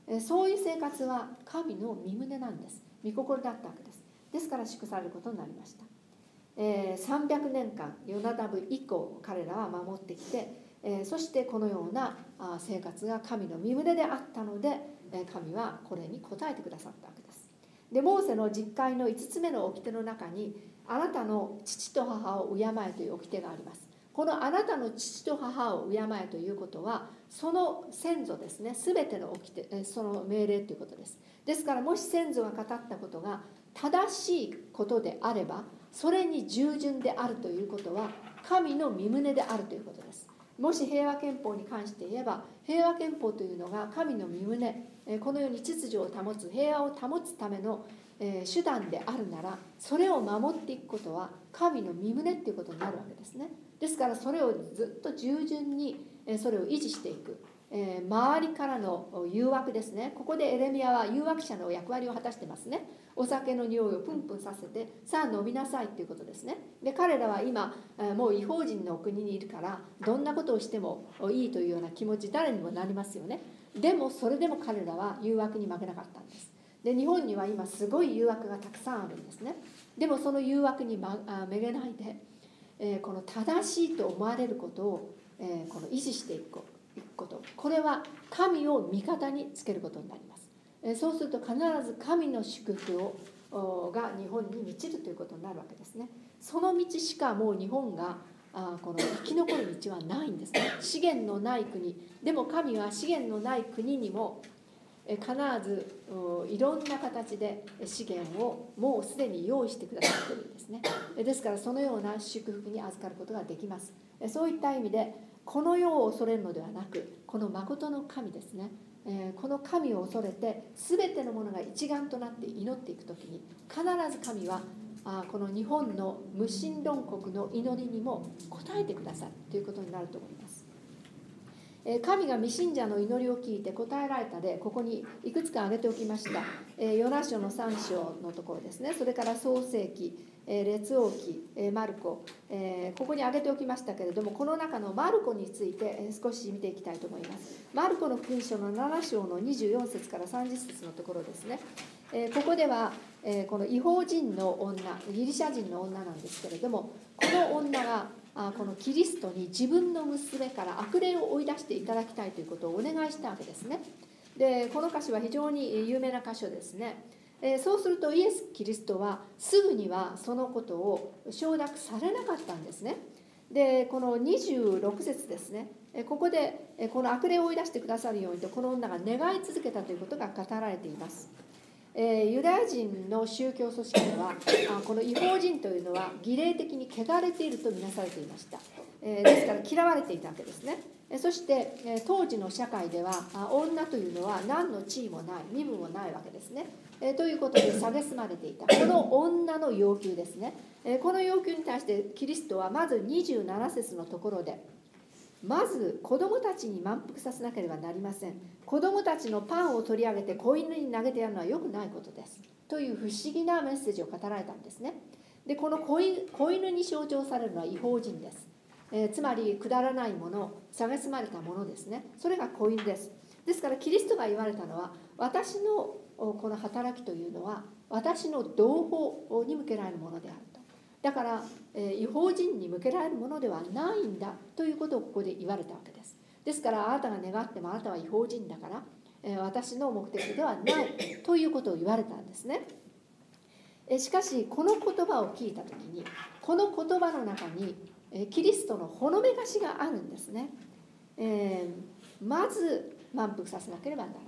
そういう生活は神の御胸なんです。御心だったわけです。ですから祝されることになりました。300年間ヨナダブ以降彼らは守ってきて、そしてこのような生活が神の御胸であったので、神はこれに応えてくださったわけです。でモーセの実会の5つ目の掟の中に、あなたの父と母を敬えという掟があります。このあなたの父と母を敬えということは、その先祖ですね、全ての掟、その命令ということです。ですからもし先祖が語ったことが正しいことであれば、それに従順であるということは神の御胸であるということです。もし平和憲法に関して言えば、平和憲法というのが神の御胸、このように秩序を保つ、平和を保つための手段であるなら、それを守っていくことは神の御胸っていうことになるわけですね。ですからそれをずっと従順にそれを維持していく、周りからの誘惑ですね。ここでエレミヤは誘惑者の役割を果たしてますね。お酒の匂いをプンプンさせて、さあ飲みなさいっていうことですね。で彼らは今もう異邦人の国にいるから、どんなことをしてもいいというような気持ち誰にもなりますよね。でもそれでも彼らは誘惑に負けなかったんです。で日本には今すごい誘惑がたくさんあるんですね。でもその誘惑にめげないで、この正しいと思われることを、この維持していくこと、これは神を味方につけることになります。そうすると必ず神の祝福が日本に満ちるということになるわけですね。その道しかもう日本がこの生き残る道はないんですね。資源のない国でも、神は資源のない国にも必ずいろんな形で資源をもうすでに用意してくださっているんですね。ですからそのような祝福に預かることができます。そういった意味でこの世を恐れるのではなく、この誠の神ですね、この神を恐れて全てのものが一丸となって祈っていくときに、必ず神はこの日本の無神論国の祈りにも応えてくださるということになると思います。神が未信者の祈りを聞いて答えられた例、ここにいくつか挙げておきました。ヨナ書の3章のところですね。それから創世記、列王記、マルコ、ここに挙げておきましたけれども、この中のマルコについて少し見ていきたいと思います。マルコの福音書の7章の24節から30節のところですね。ここではこの異邦人の女、ギリシャ人の女なんですけれども、この女がこのキリストに自分の娘から悪霊を追い出していただきたいということをお願いしたわけですね。でこの箇所は非常に有名な箇所ですね。そうするとイエス・キリストはすぐにはそのことを承諾されなかったんですね。でこの26節ですね、ここでこの悪霊を追い出してくださるようにとこの女が願い続けたということが語られています。ユダヤ人の宗教組織ではこの異邦人というのは儀礼的に汚れているとみなされていました。ですから嫌われていたわけですね。そして当時の社会では女というのは何の地位もない、身分もないわけですね。ということで蔑まれていたこの女の要求ですね。この要求に対してキリストはまず27節のところで、まず子供たちに満腹させなければなりません。子供たちのパンを取り上げて子犬に投げてやるのは良くないことですという不思議なメッセージを語られたんですね。でこの子犬に象徴されるのは異邦人です。つまりくだらないもの、蔑まれたものですね。それが子犬です。ですからキリストが言われたのは、私のこの働きというのは私の同胞に向けられるものであると。だから異邦人に向けられるものではないんだということをここで言われたわけです。ですからあなたが願ってもあなたは異邦人だから私の目的ではないということを言われたんですね。しかしこの言葉を聞いた時に、この言葉の中にキリストのほのめかしがあるんですね。まず満腹させなければならない。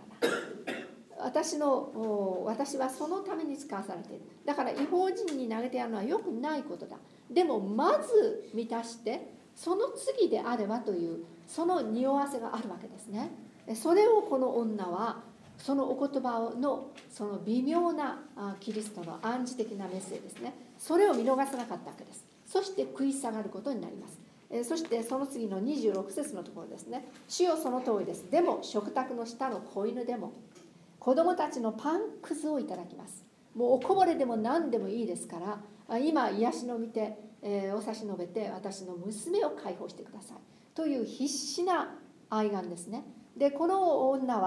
私はそのために使わされている。だから異邦人に投げてやるのは良くないことだ。でもまず満たしてその次であればというその匂わせがあるわけですね。それをこの女はそのお言葉のその微妙なキリストの暗示的なメッセージですね、それを見逃さなかったわけです。そして食い下がることになります。そしてその次の26節のところですね。主よその通りです。でも食卓の下の子犬でも子供たちのパンくずをいただきます。もうおこぼれでも何でもいいですから、今癒しの見て、お差し伸べて私の娘を解放してくださいという必死な哀願ですね。でこの女は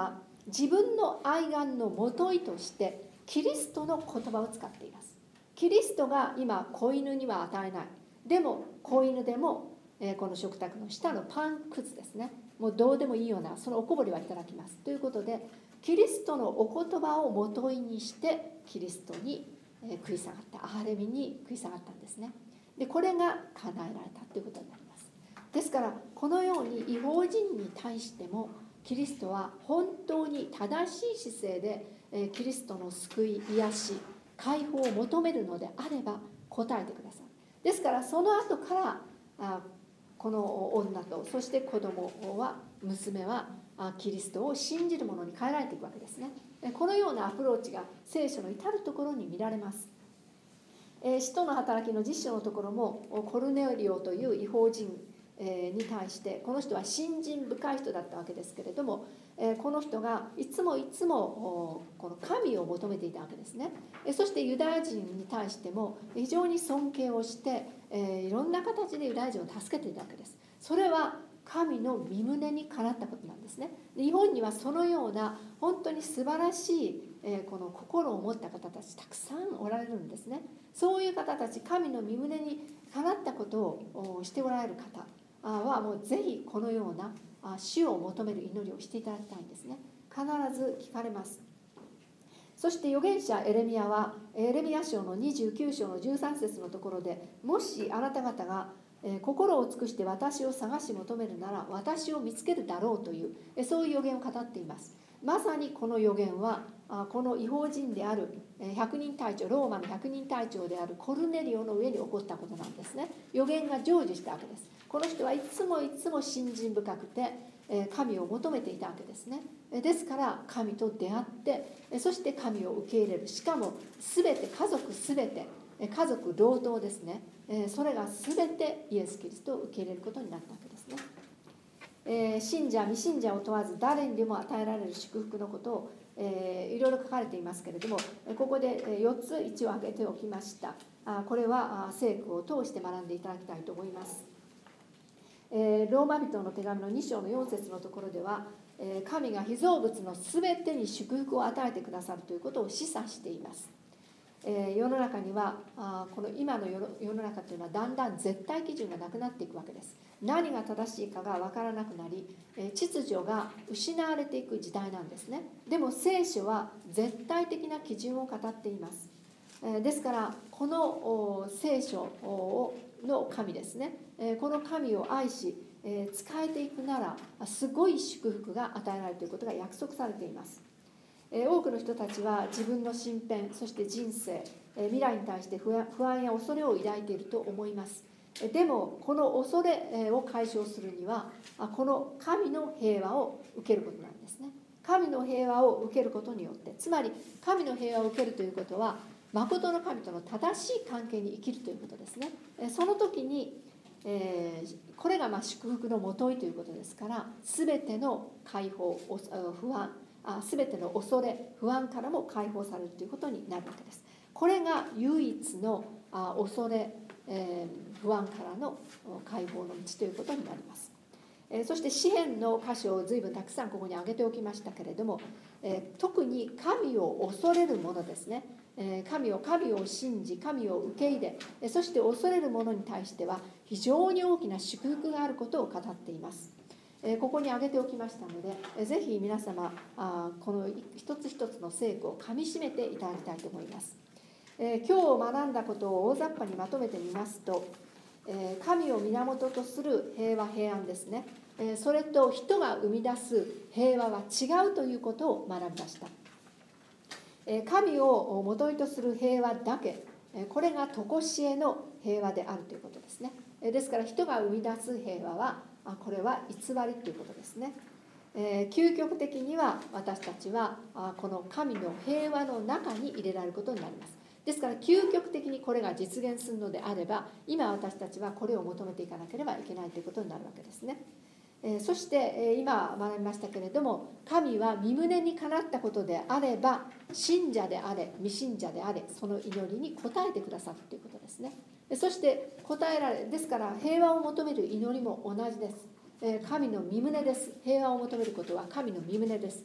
自分の愛願のもといとしてキリストの言葉を使っています。キリストが今子犬には与えない。でも子犬でも、この食卓の下のパンくずですね、もうどうでもいいようなそのおこぼれはいただきますということで、キリストのお言葉をもといにしてキリストに食い下がった、憐れみに食い下がったんですね。でこれが叶えられたということになります。ですからこのように異邦人に対してもキリストは本当に正しい姿勢でキリストの救い、癒し、解放を求めるのであれば答えてください。ですからその後からこの女とそして子供は、娘はキリストを信じる者に変えられていくわけですね。このようなアプローチが聖書の至るところに見られます。使徒の働きの10章のところもコルネリオという異邦人に対して、この人は信心深い人だったわけですけれども、この人がいつもこの神を求めていたわけですね。そしてユダヤ人に対しても非常に尊敬をして、いろんな形でユダヤ人を助けていたわけです。それは神の御胸にかなったことなんですね。日本にはそのような本当に素晴らしいこの心を持った方たちたくさんおられるんですね。そういう方たち、神の御胸にかなったことをしておられる方はもうぜひこのような主を求める祈りをしていただきたいんですね。必ず聞かれます。そして預言者エレミヤはエレミヤ書の29章の13節のところで、もしあなた方が心を尽くして私を探し求めるなら私を見つけるだろうというそういう預言を語っています。まさにこの預言はこの異邦人である百人隊長、ローマの百人隊長であるコルネリオの上に起こったことなんですね。預言が成就したわけです。この人はいつも信心深くて神を求めていたわけですね。ですから神と出会ってそして神を受け入れる、しかも全て家族全て家族同等ですね、それが全てイエス・キリストを受け入れることになったわけですね。信者未信者を問わず誰にでも与えられる祝福のことをいろいろ書かれていますけれども、ここで4つ一応挙げておきました。これは聖句を通して学んでいただきたいと思います。ローマ人の手紙の2章の4節のところでは、神が被造物のすべてに祝福を与えてくださるということを示唆しています。世の中にはこの今の世の中というのはだんだん絶対基準がなくなっていくわけです。何が正しいかが分からなくなり、秩序が失われていく時代なんですね。でも聖書は絶対的な基準を語っています。ですからこの聖書の神ですね、この神を愛し仕えていくならすごい祝福が与えられるということが約束されています。多くの人たちは自分の身辺、そして人生、未来に対して不安や恐れを抱いていると思います。でもこの恐れを解消するにはこの神の平和を受けることなんですね。神の平和を受けることによって、つまり神の平和を受けるということは誠の神との正しい関係に生きるということですね。その時に、これが祝福のもといということですから、全ての解放、不安、全ての恐れ、不安からも解放されるということになるわけです。これが唯一の恐れ、不安からの解放の道ということになります。そして詩篇の箇所を随分たくさんここに挙げておきましたけれども、特に神を恐れるものですね、神を信じ神を受け入れ、そして恐れる者に対しては非常に大きな祝福があることを語っています。ここに挙げておきましたので、ぜひ皆様この一つ一つの聖句をかみしめていただきたいと思います。今日学んだことを大雑把にまとめてみますと、神を源とする平和平安ですね、それと人が生み出す平和は違うということを学びました。神をもといとする平和だけ、これが常しえの平和であるということですね。ですから人が生み出す平和はこれは偽りということですね。究極的には私たちはこの神の平和の中に入れられることになります。ですから究極的にこれが実現するのであれば、今私たちはこれを求めていかなければいけないということになるわけですね。そして今学びましたけれども、神は御胸にかなったことであれば信者であれ未信者であれその祈りに応えてくださるということですね。そして応えられる、ですから平和を求める祈りも同じです。神の御胸です。平和を求めることは神の御胸です。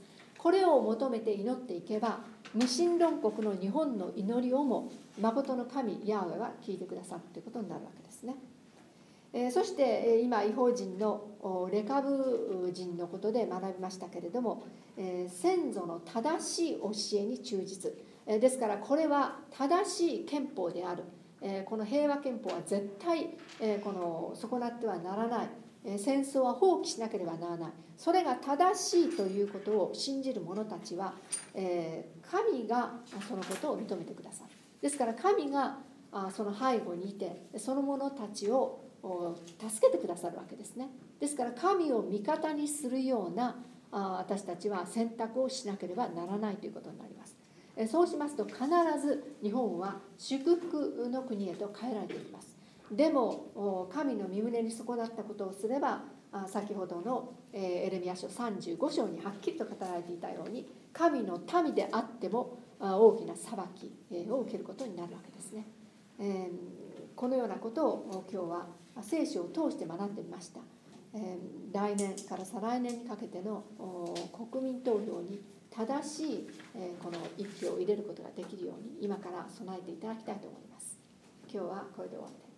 これを求めて祈っていけば、無神論国の日本の祈りをも誠の神ヤーウェは聞いてくださるということになるわけですね。そして今異邦人のレカブ人のことで学びましたけれども、先祖の正しい教えに忠実ですから、これは正しい憲法である。この平和憲法は絶対損なってはならない。戦争は放棄しなければならない。それが正しいということを信じる者たちは、神がそのことを認めてくださる。ですから神がその背後にいて、その者たちを助けてくださるわけですね。ですから神を味方にするような私たちは選択をしなければならないということになります。そうしますと必ず日本は祝福の国へと変えられていきます。でも神の身旨に損なったことをすれば、先ほどのエレミヤ書35章にはっきりと語られていたように、神の民であっても大きな裁きを受けることになるわけですね。このようなことを今日は聖書を通して学んでみました。来年から再来年にかけての国民投票に正しいこの一票を入れることができるように今から備えていただきたいと思います。今日はこれで終わりです。